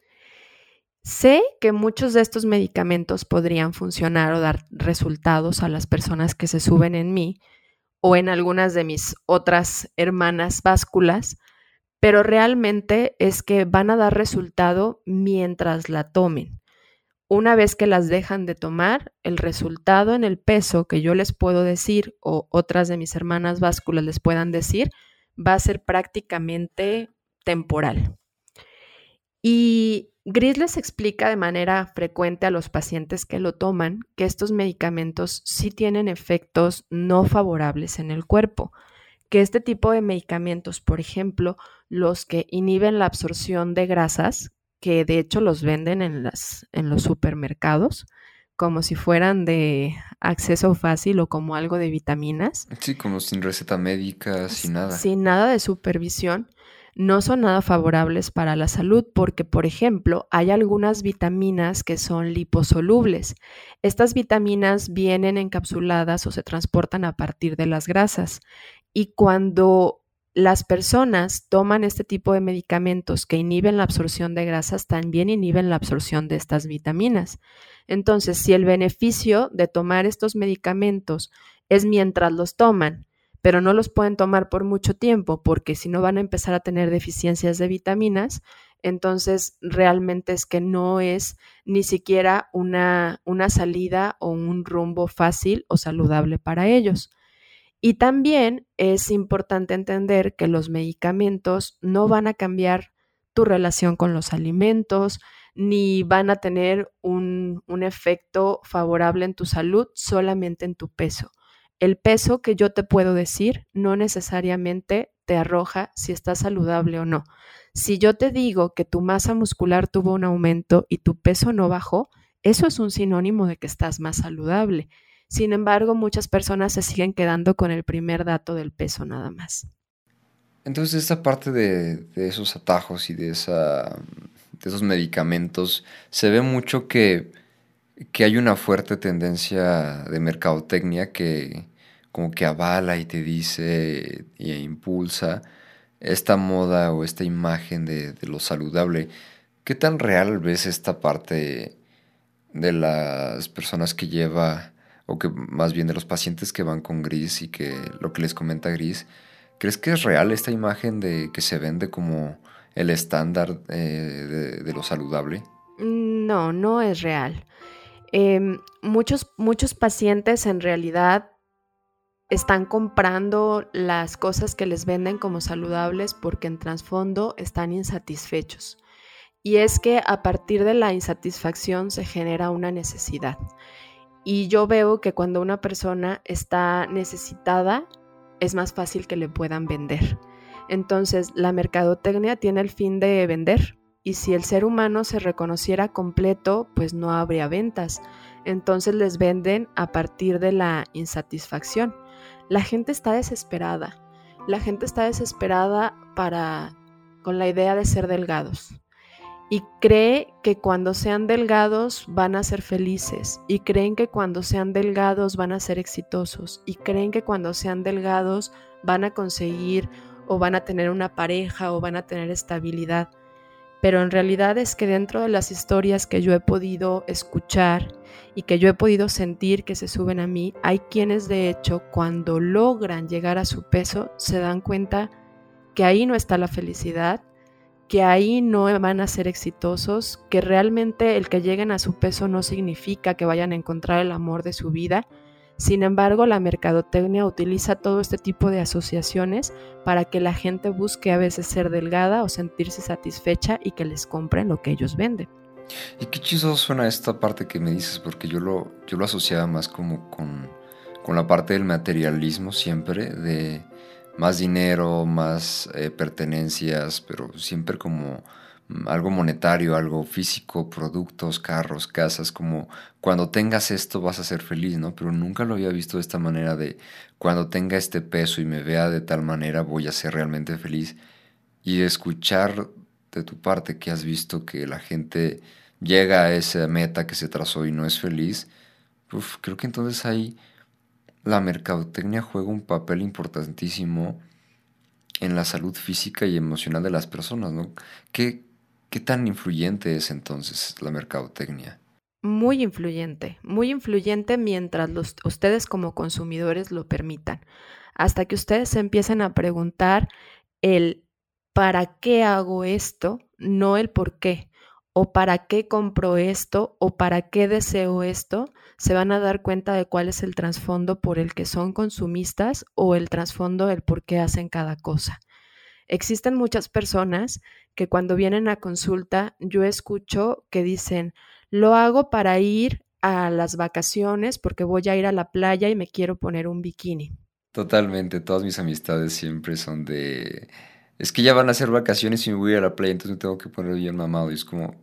Sé que muchos de estos medicamentos podrían funcionar o dar resultados a las personas que se suben en mí o en algunas de mis otras hermanas básculas, pero realmente es que van a dar resultado mientras la tomen. Una vez que las dejan de tomar, el resultado en el peso que yo les puedo decir o otras de mis hermanas básculas les puedan decir va a ser prácticamente temporal. Y Gris les explica de manera frecuente a los pacientes que lo toman que estos medicamentos sí tienen efectos no favorables en el cuerpo, que este tipo de medicamentos, por ejemplo, los que inhiben la absorción de grasas, que de hecho los venden en, las, en los supermercados, como si fueran de acceso fácil o como algo de vitaminas, Sí, como sin receta médica, sin nada. sin nada de supervisión, no son nada favorables para la salud porque, por ejemplo, hay algunas vitaminas que son liposolubles. Estas vitaminas vienen encapsuladas o se transportan a partir de las grasas. Y cuando las personas toman este tipo de medicamentos que inhiben la absorción de grasas, también inhiben la absorción de estas vitaminas. Entonces, si el beneficio de tomar estos medicamentos es mientras los toman, pero no los pueden tomar por mucho tiempo porque si no van a empezar a tener deficiencias de vitaminas, entonces realmente es que no es ni siquiera una, una salida o un rumbo fácil o saludable para ellos. Y también es importante entender que los medicamentos no van a cambiar tu relación con los alimentos, ni van a tener un, un efecto favorable en tu salud, solamente en tu peso. El peso que yo te puedo decir no necesariamente te arroja si estás saludable o no. Si yo te digo que tu masa muscular tuvo un aumento y tu peso no bajó, eso es un sinónimo de que estás más saludable. Sin embargo, muchas personas se siguen quedando con el primer dato del peso nada más. Entonces, esta parte de, de esos atajos y de, esa, de esos medicamentos, se ve mucho que, que hay una fuerte tendencia de mercadotecnia que como que avala y te dice e impulsa esta moda o esta imagen de, de lo saludable. ¿Qué tan real ves esta parte de las personas que lleva, o que más bien de los pacientes que van con Gris y que lo que les comenta Gris? ¿Crees que es real esta imagen de que se vende como el estándar eh, de, de lo saludable? No, no es real. Eh, muchos, muchos pacientes en realidad están comprando las cosas que les venden como saludables porque en trasfondo están insatisfechos. Y es que a partir de la insatisfacción se genera una necesidad. Y yo veo que cuando una persona está necesitada, es más fácil que le puedan vender. Entonces, la mercadotecnia tiene el fin de vender. Y si el ser humano se reconociera completo, pues no habría ventas. Entonces les venden a partir de la insatisfacción. La gente está desesperada. La gente está desesperada para, con la idea de ser delgados. Y cree que cuando sean delgados van a ser felices, y creen que cuando sean delgados van a ser exitosos, y creen que cuando sean delgados van a conseguir o van a tener una pareja o van a tener estabilidad. Pero en realidad es que dentro de las historias que yo he podido escuchar y que yo he podido sentir que se suben a mí, hay quienes de hecho cuando logran llegar a su peso se dan cuenta que ahí no está la felicidad, que ahí no van a ser exitosos, que realmente el que lleguen a su peso no significa que vayan a encontrar el amor de su vida. Sin embargo, la mercadotecnia utiliza todo este tipo de asociaciones para que la gente busque a veces ser delgada o sentirse satisfecha y que les compren lo que ellos venden. Y qué chistoso suena esta parte que me dices, porque yo lo, yo lo asociaba más como con, con la parte del materialismo siempre, de más dinero, más eh, pertenencias, pero siempre como mm, algo monetario, algo físico, productos, carros, casas, como cuando tengas esto vas a ser feliz, ¿no? Pero nunca lo había visto de esta manera de cuando tenga este peso y me vea de tal manera voy a ser realmente feliz. Y escuchar de tu parte que has visto que la gente llega a esa meta que se trazó y no es feliz, uf, creo que entonces ahí la mercadotecnia juega un papel importantísimo en la salud física y emocional de las personas, ¿no? ¿Qué, qué tan influyente es entonces la mercadotecnia? Muy influyente, muy influyente mientras los, ustedes como consumidores lo permitan. Hasta que ustedes se empiecen a preguntar el ¿para qué hago esto? No el por qué. O ¿para qué compro esto? O ¿para qué deseo esto? Se van a dar cuenta de cuál es el trasfondo por el que son consumistas o el trasfondo del por qué hacen cada cosa. Existen muchas personas que cuando vienen a consulta, yo escucho que dicen, lo hago para ir a las vacaciones porque voy a ir a la playa y me quiero poner un bikini. Totalmente, todas mis amistades siempre son de... Es que ya van a ser vacaciones y me voy a ir a la playa, entonces me tengo que poner bien mamado. Y es como...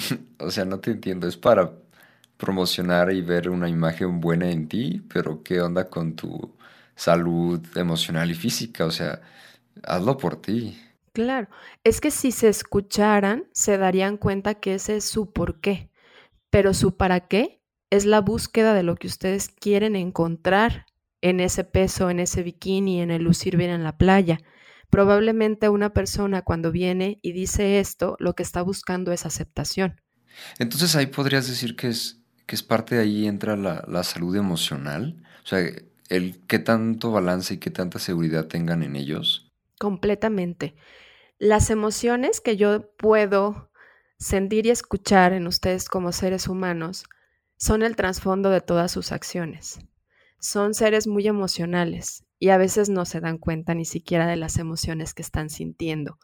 O sea, no te entiendo, es para promocionar y ver una imagen buena en ti, pero ¿qué onda con tu salud emocional y física? O sea, hazlo por ti. Claro, es que si se escucharan, se darían cuenta que ese es su por qué, pero su para qué es la búsqueda de lo que ustedes quieren encontrar en ese peso, en ese bikini, en el lucir bien en la playa. Probablemente una persona cuando viene y dice esto, lo que está buscando es aceptación. Entonces ahí podrías decir que es, que es parte de ahí entra la, la salud emocional. O sea, el qué tanto balance y qué tanta seguridad tengan en ellos. Completamente. Las emociones que yo puedo sentir y escuchar en ustedes como seres humanos son el trasfondo de todas sus acciones. Son seres muy emocionales y a veces no se dan cuenta ni siquiera de las emociones que están sintiendo.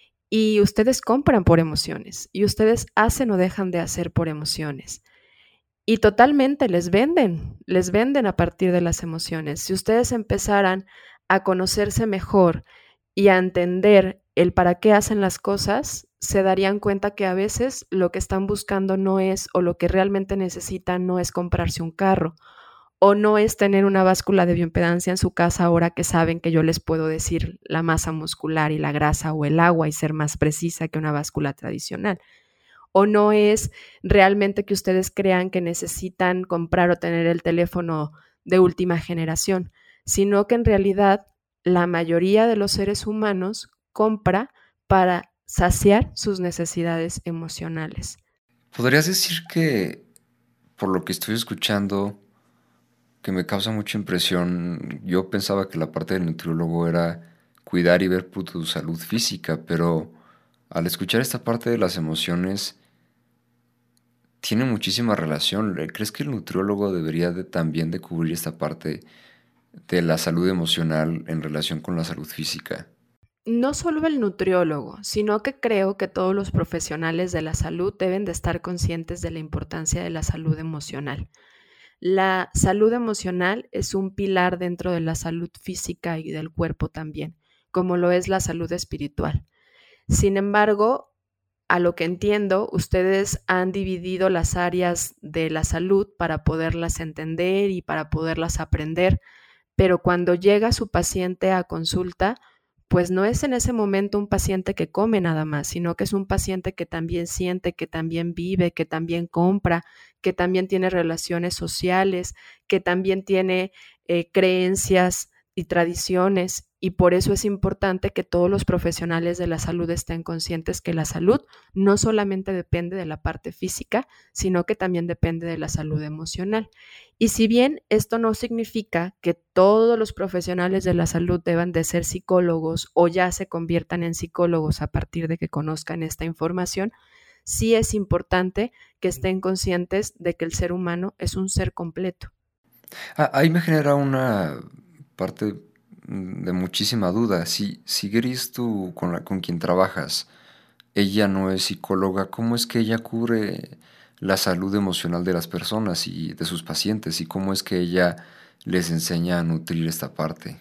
Y ustedes compran por emociones y ustedes hacen o dejan de hacer por emociones. Y totalmente les venden, les venden a partir de las emociones. Si ustedes empezaran a conocerse mejor y a entender el para qué hacen las cosas, se darían cuenta que a veces lo que están buscando no es, o lo que realmente necesitan no es comprarse un carro, o no es tener una báscula de bioimpedancia en su casa ahora que saben que yo les puedo decir la masa muscular y la grasa o el agua y ser más precisa que una báscula tradicional. O no es realmente que ustedes crean que necesitan comprar o tener el teléfono de última generación, sino que en realidad la mayoría de los seres humanos compra para saciar sus necesidades emocionales. ¿Podrías decir que, por lo que estoy escuchando, que me causa mucha impresión, yo pensaba que la parte del nutriólogo era cuidar y ver por tu salud física, pero al escuchar esta parte de las emociones, tiene muchísima relación. ¿Crees que el nutriólogo debería de, también de cubrir esta parte de la salud emocional en relación con la salud física? No solo el nutriólogo, sino que creo que todos los profesionales de la salud deben de estar conscientes de la importancia de la salud emocional. La salud emocional es un pilar dentro de la salud física y del cuerpo también, como lo es la salud espiritual. Sin embargo, a lo que entiendo, ustedes han dividido las áreas de la salud para poderlas entender y para poderlas aprender, pero cuando llega su paciente a consulta, pues no es en ese momento un paciente que come nada más, sino que es un paciente que también siente, que también vive, que también compra, que también tiene relaciones sociales, que también tiene eh, creencias y tradiciones. Y por eso es importante que todos los profesionales de la salud estén conscientes que la salud no solamente depende de la parte física, sino que también depende de la salud emocional. Y si bien esto no significa que todos los profesionales de la salud deban de ser psicólogos o ya se conviertan en psicólogos a partir de que conozcan esta información, sí es importante que estén conscientes de que el ser humano es un ser completo. Ah, ahí me genera una parte de muchísima duda. Si, si Gris, tú con, la, con quien trabajas, ella no es psicóloga, ¿cómo es que ella cubre la salud emocional de las personas y de sus pacientes? ¿Y cómo es que ella les enseña a nutrir esta parte?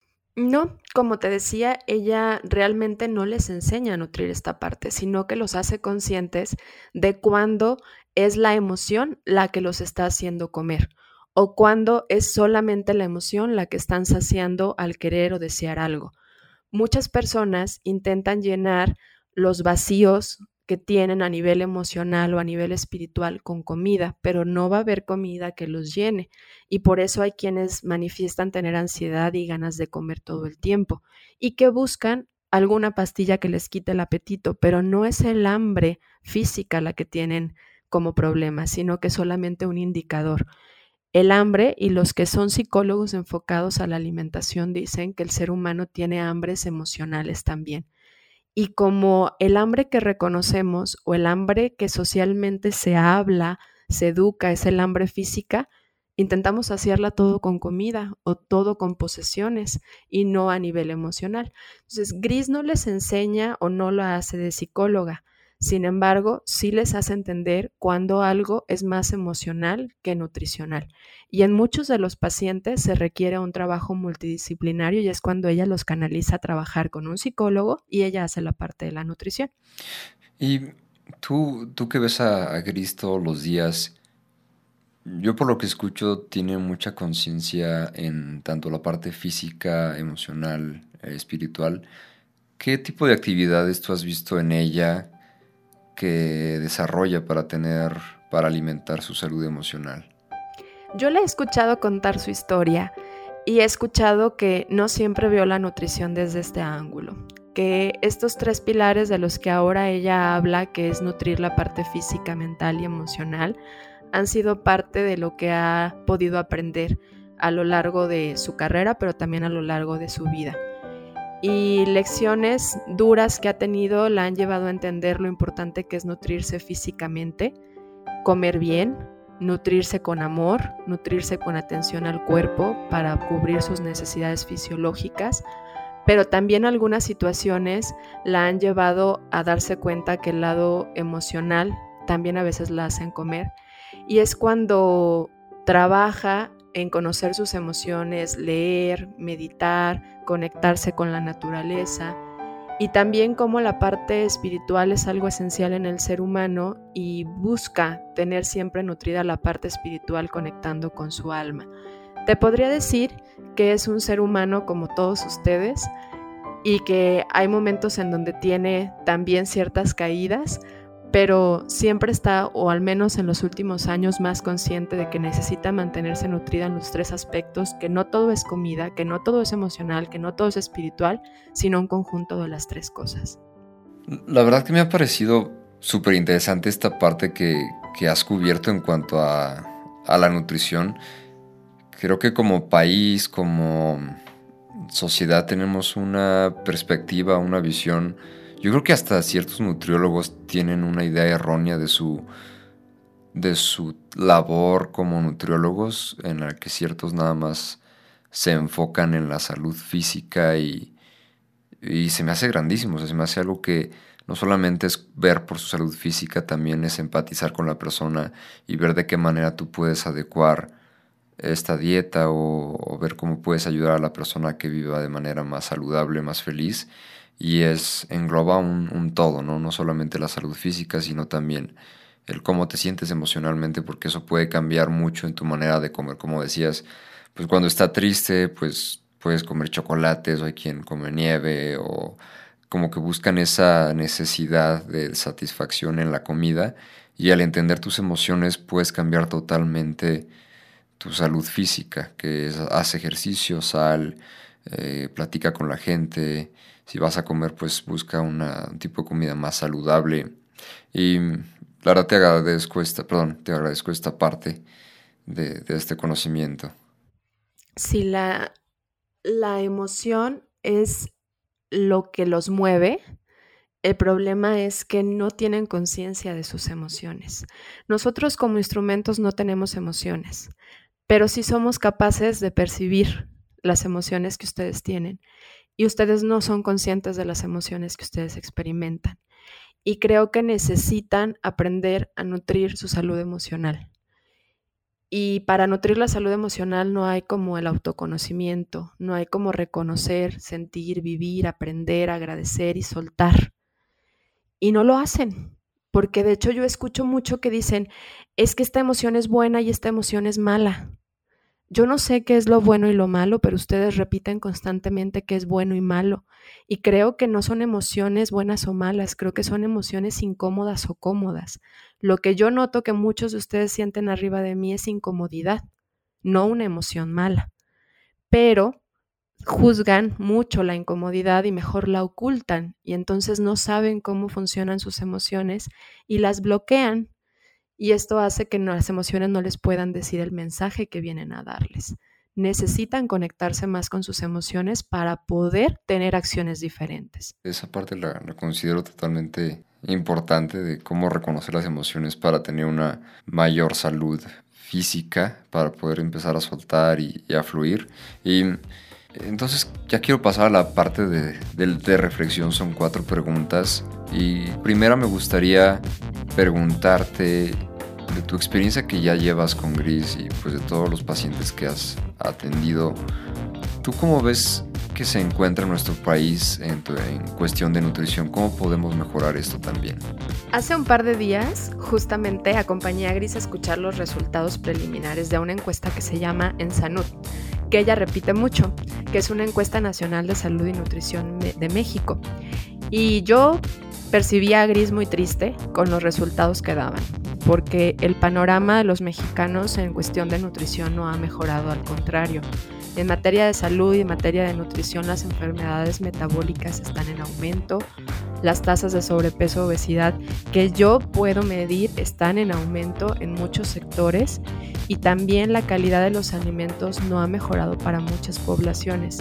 No, como te decía, ella realmente no les enseña a nutrir esta parte, sino que los hace conscientes de cuándo es la emoción la que los está haciendo comer o cuándo es solamente la emoción la que están saciando al querer o desear algo. Muchas personas intentan llenar los vacíos que tienen a nivel emocional o a nivel espiritual con comida, pero no va a haber comida que los llene. Y por eso hay quienes manifiestan tener ansiedad y ganas de comer todo el tiempo y que buscan alguna pastilla que les quite el apetito, pero no es el hambre física la que tienen como problema, sino que es solamente un indicador. El hambre, y los que son psicólogos enfocados a la alimentación dicen que el ser humano tiene hambres emocionales también. Y como el hambre que reconocemos o el hambre que socialmente se habla, se educa, es el hambre física, intentamos saciarla todo con comida o todo con posesiones y no a nivel emocional. Entonces, Gris no les enseña o no lo hace de psicóloga. Sin embargo, sí les hace entender cuando algo es más emocional que nutricional. Y en muchos de los pacientes se requiere un trabajo multidisciplinario y es cuando ella los canaliza a trabajar con un psicólogo y ella hace la parte de la nutrición. Y tú, tú que ves a, a Gris todos los días, yo por lo que escucho tiene mucha conciencia en tanto la parte física, emocional, eh, espiritual. ¿Qué tipo de actividades tú has visto en ella que desarrolla para tener, para alimentar su salud emocional? Yo le he escuchado contar su historia y he escuchado que no siempre vio la nutrición desde este ángulo, que estos tres pilares de los que ahora ella habla, que es nutrir la parte física, mental y emocional, han sido parte de lo que ha podido aprender a lo largo de su carrera, pero también a lo largo de su vida. Y lecciones duras que ha tenido la han llevado a entender lo importante que es nutrirse físicamente, comer bien, nutrirse con amor, nutrirse con atención al cuerpo para cubrir sus necesidades fisiológicas, pero también algunas situaciones la han llevado a darse cuenta que el lado emocional también a veces la hacen comer. Y es cuando trabaja en conocer sus emociones, leer, meditar, conectarse con la naturaleza y también cómo la parte espiritual es algo esencial en el ser humano y busca tener siempre nutrida la parte espiritual conectando con su alma. Te podría decir que es un ser humano como todos ustedes y que hay momentos en donde tiene también ciertas caídas, pero siempre está, o al menos en los últimos años, más consciente de que necesita mantenerse nutrida en los tres aspectos, que no todo es comida, que no todo es emocional, que no todo es espiritual, sino un conjunto de las tres cosas. La verdad que me ha parecido súper interesante esta parte que, que has cubierto en cuanto a, a la nutrición. Creo que como país, como sociedad tenemos una perspectiva, una visión. Yo creo que hasta ciertos nutriólogos tienen una idea errónea de su, de su labor como nutriólogos, en la que ciertos nada más se enfocan en la salud física y, y se me hace grandísimo. O sea, se me hace algo que no solamente es ver por su salud física, también es empatizar con la persona y ver de qué manera tú puedes adecuar esta dieta o, o ver cómo puedes ayudar a la persona a que viva de manera más saludable, más feliz. Y es engloba un, un todo, ¿no? No solamente la salud física, sino también el cómo te sientes emocionalmente, porque eso puede cambiar mucho en tu manera de comer. Como decías, pues cuando está triste, pues puedes comer chocolates, o hay quien come nieve, o como que buscan esa necesidad de satisfacción en la comida, y al entender tus emociones puedes cambiar totalmente tu salud física, que es haz ejercicio, sal, eh, platica con la gente. Si vas a comer, pues busca una, un tipo de comida más saludable. Y la verdad te agradezco esta, perdón, te agradezco esta parte de, de este conocimiento. Si la, la emoción es lo que los mueve, el problema es que no tienen conciencia de sus emociones. Nosotros como instrumentos no tenemos emociones, pero sí somos capaces de percibir las emociones que ustedes tienen y ustedes no son conscientes de las emociones que ustedes experimentan. Y creo que necesitan aprender a nutrir su salud emocional. Y para nutrir la salud emocional no hay como el autoconocimiento, no hay como reconocer, sentir, vivir, aprender, agradecer y soltar. Y no lo hacen, porque de hecho yo escucho mucho que dicen, es que esta emoción es buena y esta emoción es mala. Yo no sé qué es lo bueno y lo malo, pero ustedes repiten constantemente que es bueno y malo. Y creo que no son emociones buenas o malas, creo que son emociones incómodas o cómodas. Lo que yo noto que muchos de ustedes sienten arriba de mí es incomodidad, no una emoción mala. Pero juzgan mucho la incomodidad y mejor la ocultan, y entonces no saben cómo funcionan sus emociones y las bloquean. Y esto hace que las emociones no les puedan decir el mensaje que vienen a darles. Necesitan conectarse más con sus emociones para poder tener acciones diferentes. Esa parte la, la considero totalmente importante, de cómo reconocer las emociones para tener una mayor salud física, para poder empezar a soltar y, y a fluir. Y entonces ya quiero pasar a la parte de, de, de reflexión. Son cuatro preguntas. Y primero me gustaría preguntarte de tu experiencia que ya llevas con Gris y pues de todos los pacientes que has atendido. ¿Tú cómo ves que se encuentra en nuestro país en, tu, en cuestión de nutrición? ¿Cómo podemos mejorar esto también? Hace un par de días justamente acompañé a Gris a escuchar los resultados preliminares de una encuesta que se llama EnSanud, que ella repite mucho, que es una encuesta nacional de salud y nutrición de México. Y yo percibí a Gris muy triste con los resultados que daban, porque el panorama de los mexicanos en cuestión de nutrición no ha mejorado, al contrario. En materia de salud y en materia de nutrición, las enfermedades metabólicas están en aumento, las tasas de sobrepeso, obesidad, que yo puedo medir, están en aumento en muchos sectores, y también la calidad de los alimentos no ha mejorado para muchas poblaciones.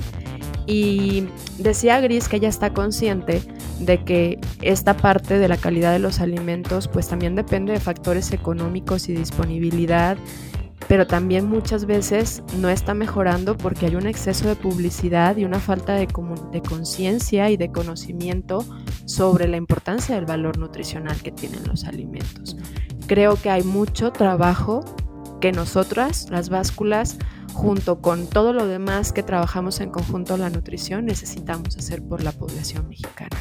Y decía Gris que ella está consciente de que esta parte de la calidad de los alimentos pues también depende de factores económicos y disponibilidad, pero también muchas veces no está mejorando porque hay un exceso de publicidad y una falta de, de conciencia y de conocimiento sobre la importancia del valor nutricional que tienen los alimentos. Creo que hay mucho trabajo que nosotras, las básculas, junto con todo lo demás que trabajamos en conjunto la nutrición, necesitamos hacer por la población mexicana.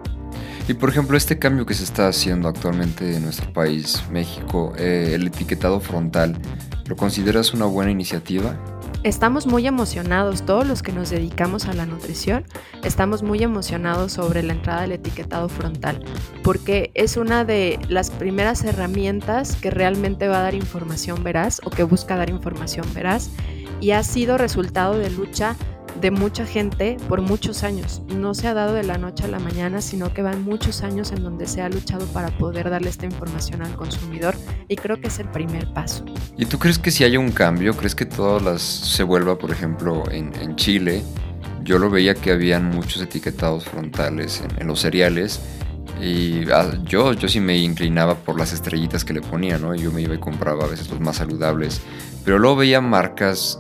Y por ejemplo, este cambio que se está haciendo actualmente en nuestro país, México, eh, el etiquetado frontal, ¿lo consideras una buena iniciativa? Estamos muy emocionados, todos los que nos dedicamos a la nutrición, estamos muy emocionados sobre la entrada del etiquetado frontal, porque es una de las primeras herramientas que realmente va a dar información veraz o que busca dar información veraz, y ha sido resultado de lucha de mucha gente por muchos años. No se ha dado de la noche a la mañana, sino que van muchos años en donde se ha luchado para poder darle esta información al consumidor, y creo que es el primer paso. ¿Y tú crees que si haya un cambio, crees que todas las se vuelva, por ejemplo, en, en Chile? Yo lo veía que habían muchos etiquetados frontales en, en los cereales, y ah, yo, yo sí me inclinaba por las estrellitas que le ponían, ¿no? Yo me iba y compraba a veces los más saludables, pero luego veía marcas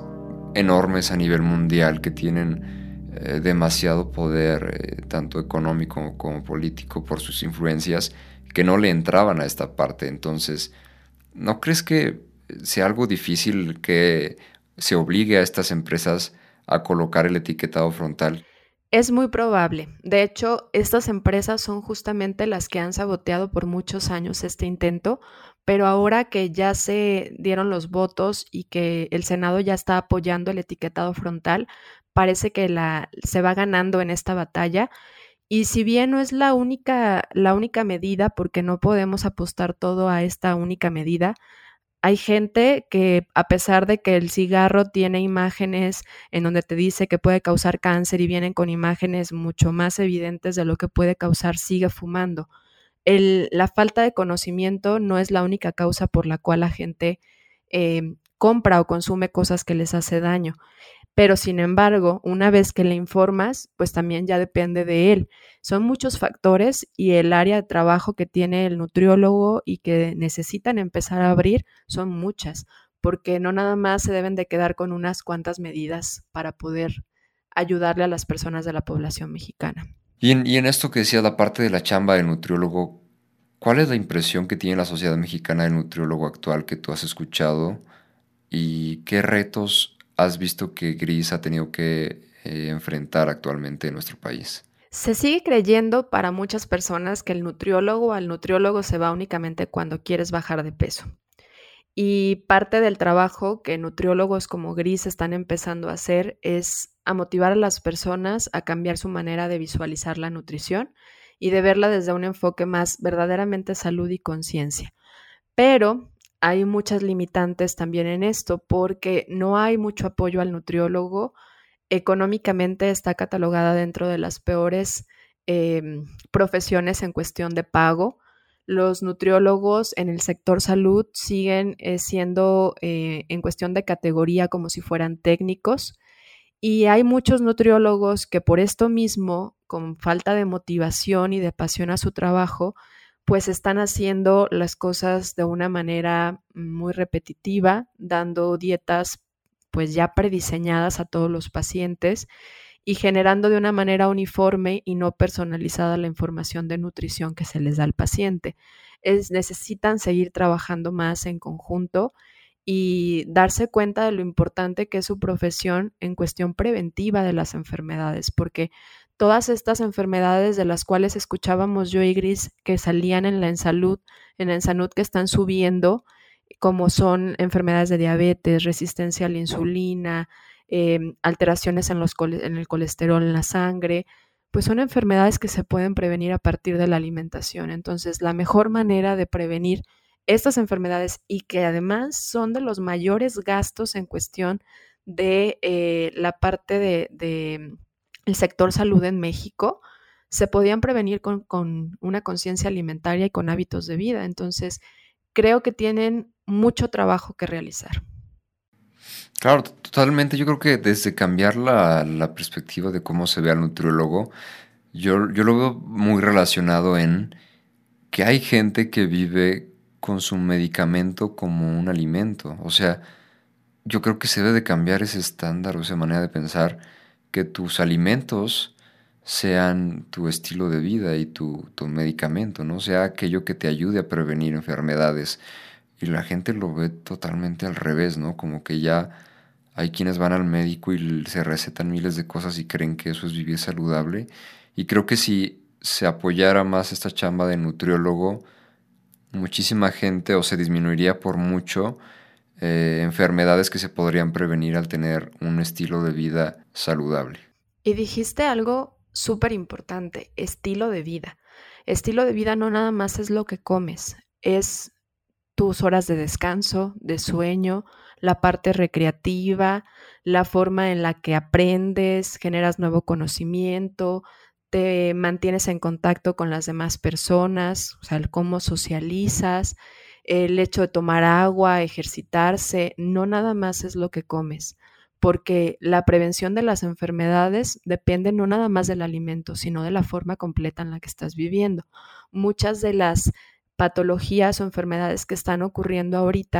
enormes a nivel mundial que tienen eh, demasiado poder, eh, tanto económico como político, por sus influencias, que no le entraban a esta parte. Entonces, ¿no crees que sea algo difícil que se obligue a estas empresas a colocar el etiquetado frontal? Es muy probable. De hecho, estas empresas son justamente las que han saboteado por muchos años este intento, pero ahora que ya se dieron los votos y que el Senado ya está apoyando el etiquetado frontal, parece que la, se va ganando en esta batalla. Y si bien no es la única, la única medida, porque no podemos apostar todo a esta única medida, hay gente que, a pesar de que el cigarro tiene imágenes en donde te dice que puede causar cáncer y vienen con imágenes mucho más evidentes de lo que puede causar, sigue fumando. El, la falta de conocimiento no es la única causa por la cual la gente eh, compra o consume cosas que les hace daño. Pero sin embargo, una vez que le informas, pues también ya depende de él. Son muchos factores y el área de trabajo que tiene el nutriólogo y que necesitan empezar a abrir son muchas, porque no nada más se deben de quedar con unas cuantas medidas para poder ayudarle a las personas de la población mexicana. Y en, y en esto que decías, la parte de la chamba del nutriólogo, ¿cuál es la impresión que tiene la sociedad mexicana del nutriólogo actual que tú has escuchado? ¿Y qué retos has visto que Gris ha tenido que eh, enfrentar actualmente en nuestro país? Se sigue creyendo para muchas personas que el nutriólogo al nutriólogo se va únicamente cuando quieres bajar de peso. Y parte del trabajo que nutriólogos como Gris están empezando a hacer es a motivar a las personas a cambiar su manera de visualizar la nutrición y de verla desde un enfoque más verdaderamente salud y conciencia. Pero hay muchas limitantes también en esto porque no hay mucho apoyo al nutriólogo. Económicamente está catalogada dentro de las peores eh, profesiones en cuestión de pago. Los nutriólogos en el sector salud siguen eh, siendo eh, en cuestión de categoría como si fueran técnicos y hay muchos nutriólogos que por esto mismo, con falta de motivación y de pasión a su trabajo, pues están haciendo las cosas de una manera muy repetitiva, dando dietas pues ya prediseñadas a todos los pacientes y generando de una manera uniforme y no personalizada la información de nutrición que se les da al paciente. Es, necesitan seguir trabajando más en conjunto y darse cuenta de lo importante que es su profesión en cuestión preventiva de las enfermedades, porque todas estas enfermedades de las cuales escuchábamos yo y Gris que salían en la Ensalud, en la Ensalud que están subiendo, como son enfermedades de diabetes, resistencia a la insulina, eh, alteraciones en, los, en el colesterol en la sangre, pues son enfermedades que se pueden prevenir a partir de la alimentación. Entonces, la mejor manera de prevenir estas enfermedades y que además son de los mayores gastos en cuestión de eh, la parte de, de el sector salud en México, se podían prevenir con, con una conciencia alimentaria y con hábitos de vida. Entonces, creo que tienen mucho trabajo que realizar. Claro, totalmente. Yo creo que desde cambiar la, la perspectiva de cómo se ve al nutriólogo, yo, yo lo veo muy relacionado en que hay gente que vive con su medicamento como un alimento. O sea, yo creo que se debe de cambiar ese estándar o esa manera de pensar, que tus alimentos sean tu estilo de vida y tu, tu medicamento, ¿no? Sea aquello que te ayude a prevenir enfermedades. Y la gente lo ve totalmente al revés, ¿no? Como que ya hay quienes van al médico y se recetan miles de cosas y creen que eso es vivir saludable. Y creo que si se apoyara más esta chamba de nutriólogo, muchísima gente o se disminuiría por mucho eh, enfermedades que se podrían prevenir al tener un estilo de vida saludable. Y dijiste algo súper importante, estilo de vida. Estilo de vida no nada más es lo que comes, es tus horas de descanso, de sueño, la parte recreativa, la forma en la que aprendes, generas nuevo conocimiento, te mantienes en contacto con las demás personas, o sea, el cómo socializas, el hecho de tomar agua, ejercitarse, no nada más es lo que comes, porque la prevención de las enfermedades depende no nada más del alimento, sino de la forma completa en la que estás viviendo. Muchas de las patologías o enfermedades que están ocurriendo ahorita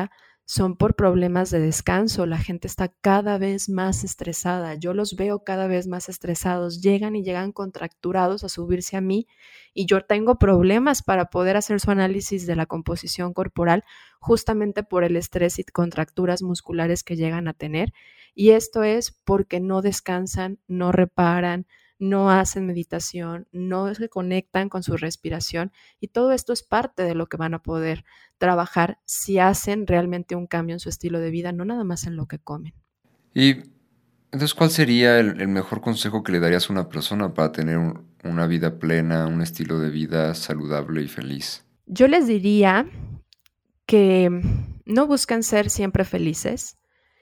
son por problemas de descanso. La gente está cada vez más estresada. Yo los veo cada vez más estresados. Llegan y llegan contracturados a subirse a mí y yo tengo problemas para poder hacer su análisis de la composición corporal justamente por el estrés y contracturas musculares que llegan a tener. Y esto es porque no descansan, no reparan, no hacen meditación, no se conectan con su respiración y todo esto es parte de lo que van a poder trabajar si hacen realmente un cambio en su estilo de vida, no nada más en lo que comen. Y entonces, ¿cuál sería el, el mejor consejo que le darías a una persona para tener un- una vida plena, un estilo de vida saludable y feliz? Yo les diría que no busquen ser siempre felices.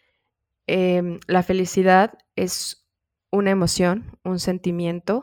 Eh, la felicidad es una emoción, un sentimiento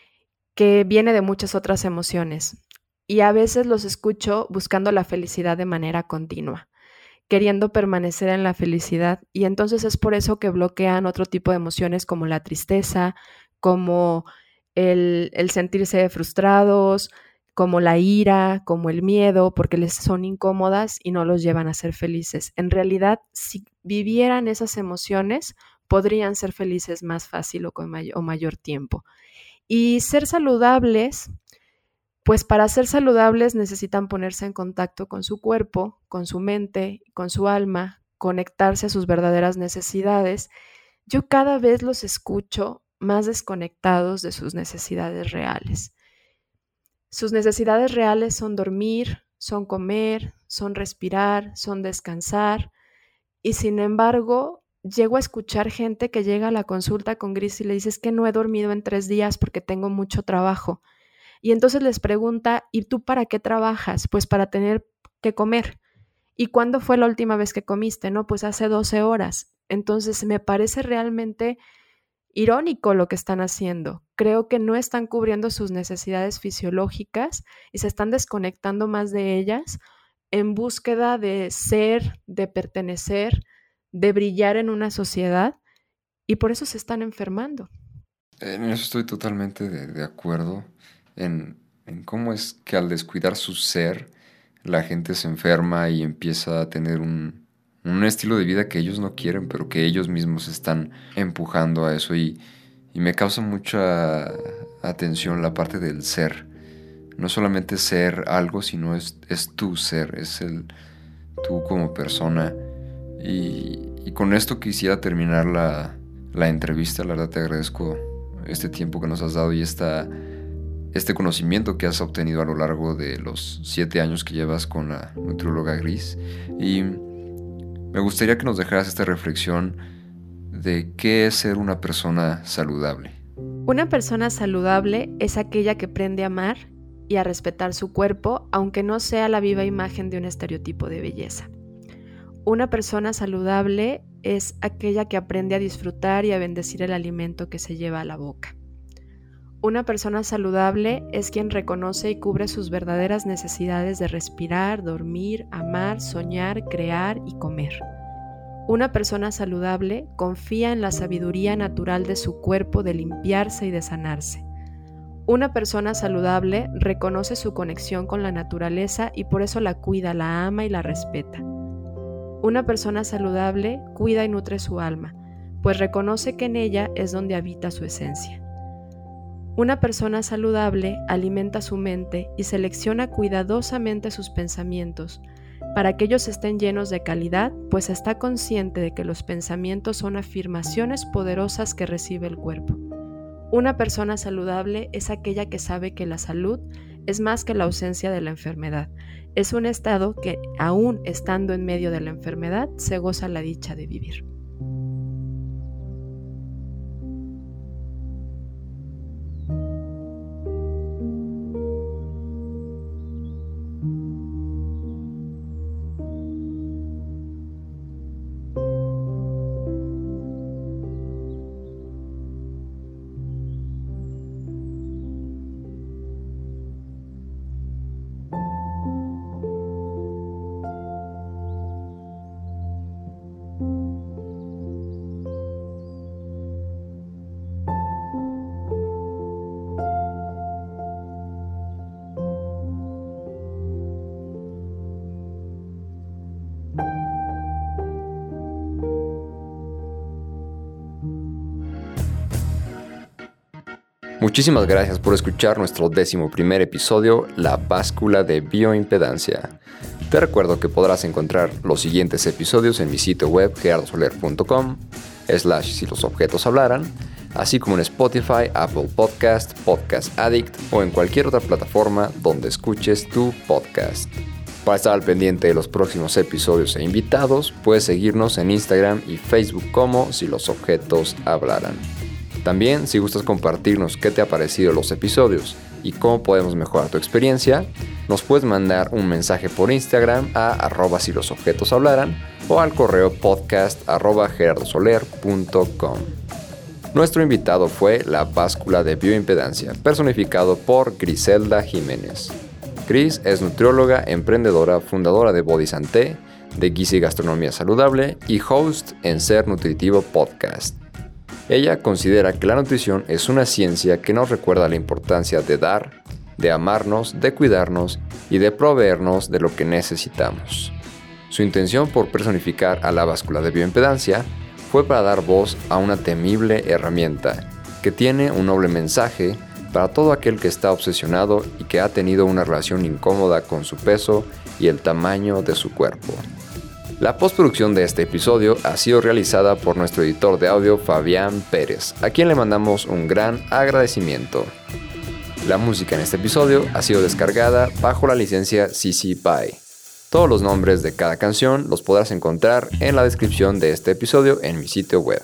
que viene de muchas otras emociones y a veces los escucho buscando la felicidad de manera continua, queriendo permanecer en la felicidad y entonces es por eso que bloquean otro tipo de emociones como la tristeza, como el, el sentirse frustrados, como la ira, como el miedo, porque les son incómodas y no los llevan a ser felices. En realidad, si vivieran esas emociones, podrían ser felices más fácil o con may- o mayor tiempo. Y ser saludables, pues para ser saludables necesitan ponerse en contacto con su cuerpo, con su mente, con su alma, conectarse a sus verdaderas necesidades. Yo cada vez los escucho más desconectados de sus necesidades reales. Sus necesidades reales son dormir, son comer, son respirar, son descansar. Y sin embargo, llego a escuchar gente que llega a la consulta con gris y le dice, es que no he dormido en tres días porque tengo mucho trabajo. Y entonces les pregunta, ¿y tú para qué trabajas? Pues para tener que comer. ¿Y cuándo fue la última vez que comiste? No, pues hace doce horas. Entonces me parece realmente irónico lo que están haciendo. Creo que no están cubriendo sus necesidades fisiológicas y se están desconectando más de ellas en búsqueda de ser, de pertenecer, de brillar en una sociedad y por eso se están enfermando. En eso estoy totalmente de, de acuerdo en, en cómo es que al descuidar su ser, la gente se enferma y empieza a tener un, un estilo de vida que ellos no quieren, pero que ellos mismos están empujando a eso. Y, y me causa mucha atención la parte del ser. No solamente ser algo, sino es, es tu ser, es el tú como persona. Y, y con esto quisiera terminar la, la entrevista. La verdad te agradezco este tiempo que nos has dado y esta, este conocimiento que has obtenido a lo largo de los siete años que llevas con la nutrióloga Gris. Y me gustaría que nos dejaras esta reflexión de qué es ser una persona saludable. Una persona saludable es aquella que aprende a amar y a respetar su cuerpo, aunque no sea la viva imagen de un estereotipo de belleza. Una persona saludable es aquella que aprende a disfrutar y a bendecir el alimento que se lleva a la boca. Una persona saludable es quien reconoce y cubre sus verdaderas necesidades de respirar, dormir, amar, soñar, crear y comer. Una persona saludable confía en la sabiduría natural de su cuerpo de limpiarse y de sanarse. Una persona saludable reconoce su conexión con la naturaleza y por eso la cuida, la ama y la respeta. Una persona saludable cuida y nutre su alma, pues reconoce que en ella es donde habita su esencia. Una persona saludable alimenta su mente y selecciona cuidadosamente sus pensamientos para que ellos estén llenos de calidad, pues está consciente de que los pensamientos son afirmaciones poderosas que recibe el cuerpo. Una persona saludable es aquella que sabe que la salud es más que la ausencia de la enfermedad. Es un estado que, aún estando en medio de la enfermedad, se goza la dicha de vivir. Muchísimas gracias por escuchar nuestro décimo primer episodio, La Báscula de Bioimpedancia. Te recuerdo que podrás encontrar los siguientes episodios en mi sitio web gerardo soler punto com slash si los objetos hablaran, así como en Spotify, Apple Podcast, Podcast Addict o en cualquier otra plataforma donde escuches tu podcast. Para estar al pendiente de los próximos episodios e invitados, puedes seguirnos en Instagram y Facebook como Si los objetos hablaran. También, si gustas compartirnos qué te ha parecido los episodios y cómo podemos mejorar tu experiencia, nos puedes mandar un mensaje por Instagram a arroba si los objetos hablaran o al correo podcast arroba gerardo soler punto com. Nuestro invitado fue La Báscula de Bioimpedancia, personificado por Griselda Jiménez. Gris es nutrióloga, emprendedora, fundadora de Body Santé, de Gizi Gastronomía Saludable y host en Ser Nutritivo Podcast. Ella considera que la nutrición es una ciencia que nos recuerda la importancia de dar, de amarnos, de cuidarnos y de proveernos de lo que necesitamos. Su intención por personificar a la báscula de bioimpedancia fue para dar voz a una temible herramienta que tiene un noble mensaje para todo aquel que está obsesionado y que ha tenido una relación incómoda con su peso y el tamaño de su cuerpo. La postproducción de este episodio ha sido realizada por nuestro editor de audio Fabián Pérez, a quien le mandamos un gran agradecimiento. La música en este episodio ha sido descargada bajo la licencia C C B Y. Todos los nombres de cada canción los podrás encontrar en la descripción de este episodio en mi sitio web.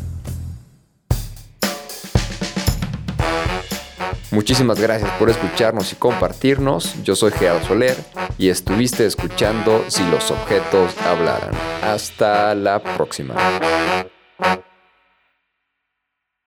Muchísimas gracias por escucharnos y compartirnos. Yo soy Gerardo Soler y estuviste escuchando Si los objetos hablaran. Hasta la próxima.